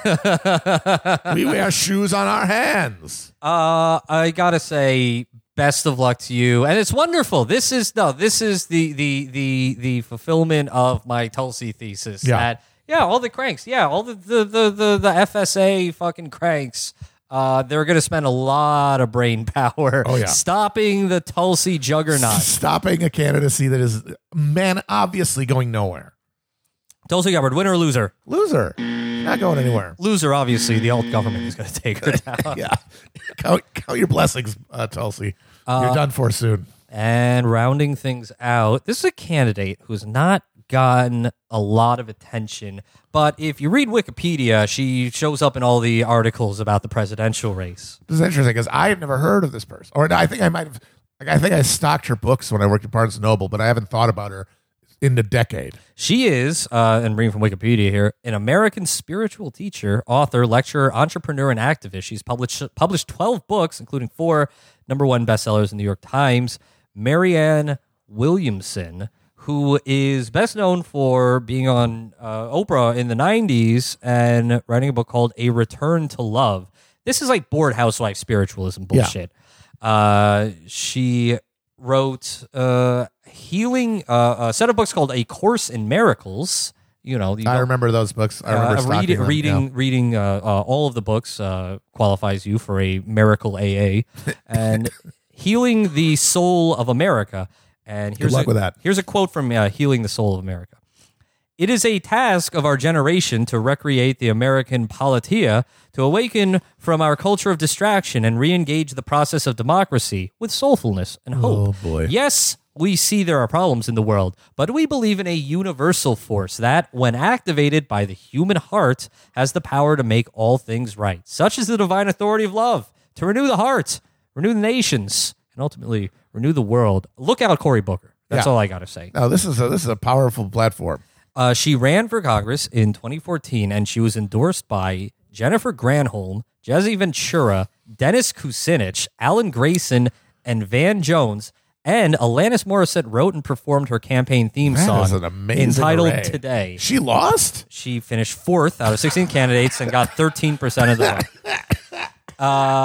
We wear shoes on our hands. Uh, I gotta say, best of luck to you, and it's wonderful. This is no, this is the the the the fulfillment of my Tulsi thesis. Yeah. That yeah, all the cranks, yeah, all the the the the, the F S A fucking cranks. Uh, they're gonna spend a lot of brain power. Oh, yeah. Stopping the Tulsi juggernaut. Stopping a candidacy that is, man, obviously going nowhere. Tulsi Gabbard, winner or loser? Loser. Not going anywhere. Loser, obviously. The alt government is going to take her down. Yeah. Count, count your blessings, uh, Tulsi. You're Uh, done for soon. And rounding things out, this is a candidate who's not gotten a lot of attention. But if you read Wikipedia, she shows up in all the articles about the presidential race. This is interesting because I had never heard of this person. Or I think I might have, like, I think I stocked her books when I worked at Barnes and Noble, but I haven't thought about her in a decade. She is, uh, and reading from Wikipedia here, an American spiritual teacher, author, lecturer, entrepreneur, and activist. She's published published twelve books, including four number one bestsellers in the New York Times. Marianne Williamson, who is best known for being on uh, Oprah in the nineties and writing a book called A Return to Love. This is like bored housewife spiritualism bullshit. Yeah. Uh, she wrote uh, healing uh, a set of books called A Course in Miracles. You know, you I remember those books. I remember uh, stocking reading them, reading yeah. reading uh, uh, all of the books uh, qualifies you for a miracle A A, and Healing the Soul of America. And here's Good luck a, with that. Here's a quote from uh, Healing the Soul of America. It is a task of our generation to recreate the American politia, to awaken from our culture of distraction and re-engage the process of democracy with soulfulness and hope. Oh, boy. Yes, we see there are problems in the world, but we believe in a universal force that, when activated by the human heart, has the power to make all things right. Such is the divine authority of love, to renew the heart, renew the nations, and ultimately renew the world. Look out, Cory Booker. That's Yeah. all I got to say. No, this is a, this is a powerful platform. Uh, she ran for Congress in twenty fourteen, and she was endorsed by Jennifer Granholm, Jesse Ventura, Dennis Kucinich, Alan Grayson, and Van Jones. And Alanis Morissette wrote and performed her campaign theme That song is an amazing entitled array. Today. She lost? She finished fourth out of sixteen candidates and got thirteen percent of the vote.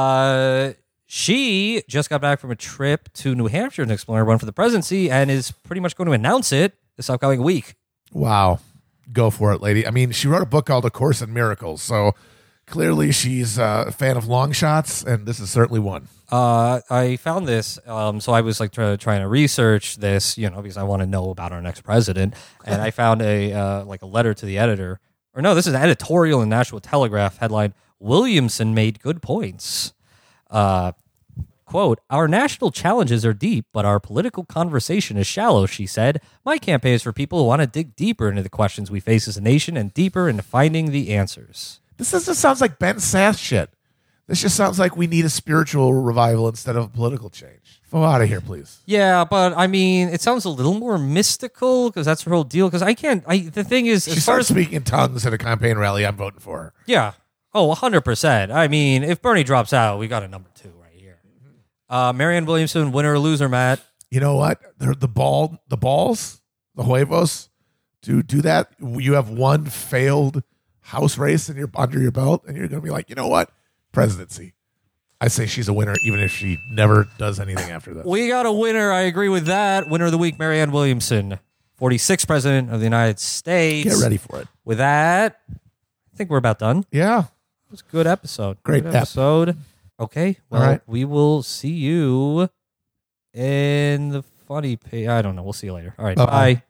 Uh, she just got back from a trip to New Hampshire to explore run for the presidency and is pretty much going to announce it this upcoming week. Wow. Go for it, lady. I mean, she wrote a book called A Course in Miracles, so clearly she's uh, a fan of long shots, and this is certainly one. Uh, I found this, um, so I was like try, trying to research this, you know, because I want to know about our next president, and I found a uh, like a letter to the editor, or no, this is an editorial in Nashville Telegraph headline: Williamson made good points. Uh, quote: Our national challenges are deep, but our political conversation is shallow, she said. My campaign is for people who want to dig deeper into the questions we face as a nation and deeper into finding the answers. This is, just sounds like Ben Sass shit. This just sounds like we need a spiritual revival instead of a political change. Go out of here, please. Yeah, but I mean, it sounds a little more mystical because that's her whole deal. Because I can't. I the thing is, She as far starts as speaking in tongues at a campaign rally. I'm voting for her. yeah, oh, one hundred percent. I mean, if Bernie drops out, we got a number two right here. Uh, Marianne Williamson, winner or loser, Matt? You know what? They're the ball, the balls, the huevos. To do that, you have one failed House race in your under your belt, and you're going to be like, you know what? Presidency. I say she's a winner, even if she never does anything after that. We got a winner. I agree with that. Winner of the week, Marianne Williamson, forty-sixth president of the United States. Get ready for it. With that, I think we're about done. Yeah. It was a good episode. Great good episode. Okay. Well, All right. we will see you in the funny page. I don't know. We'll see you later. All right. Uh-oh. Bye.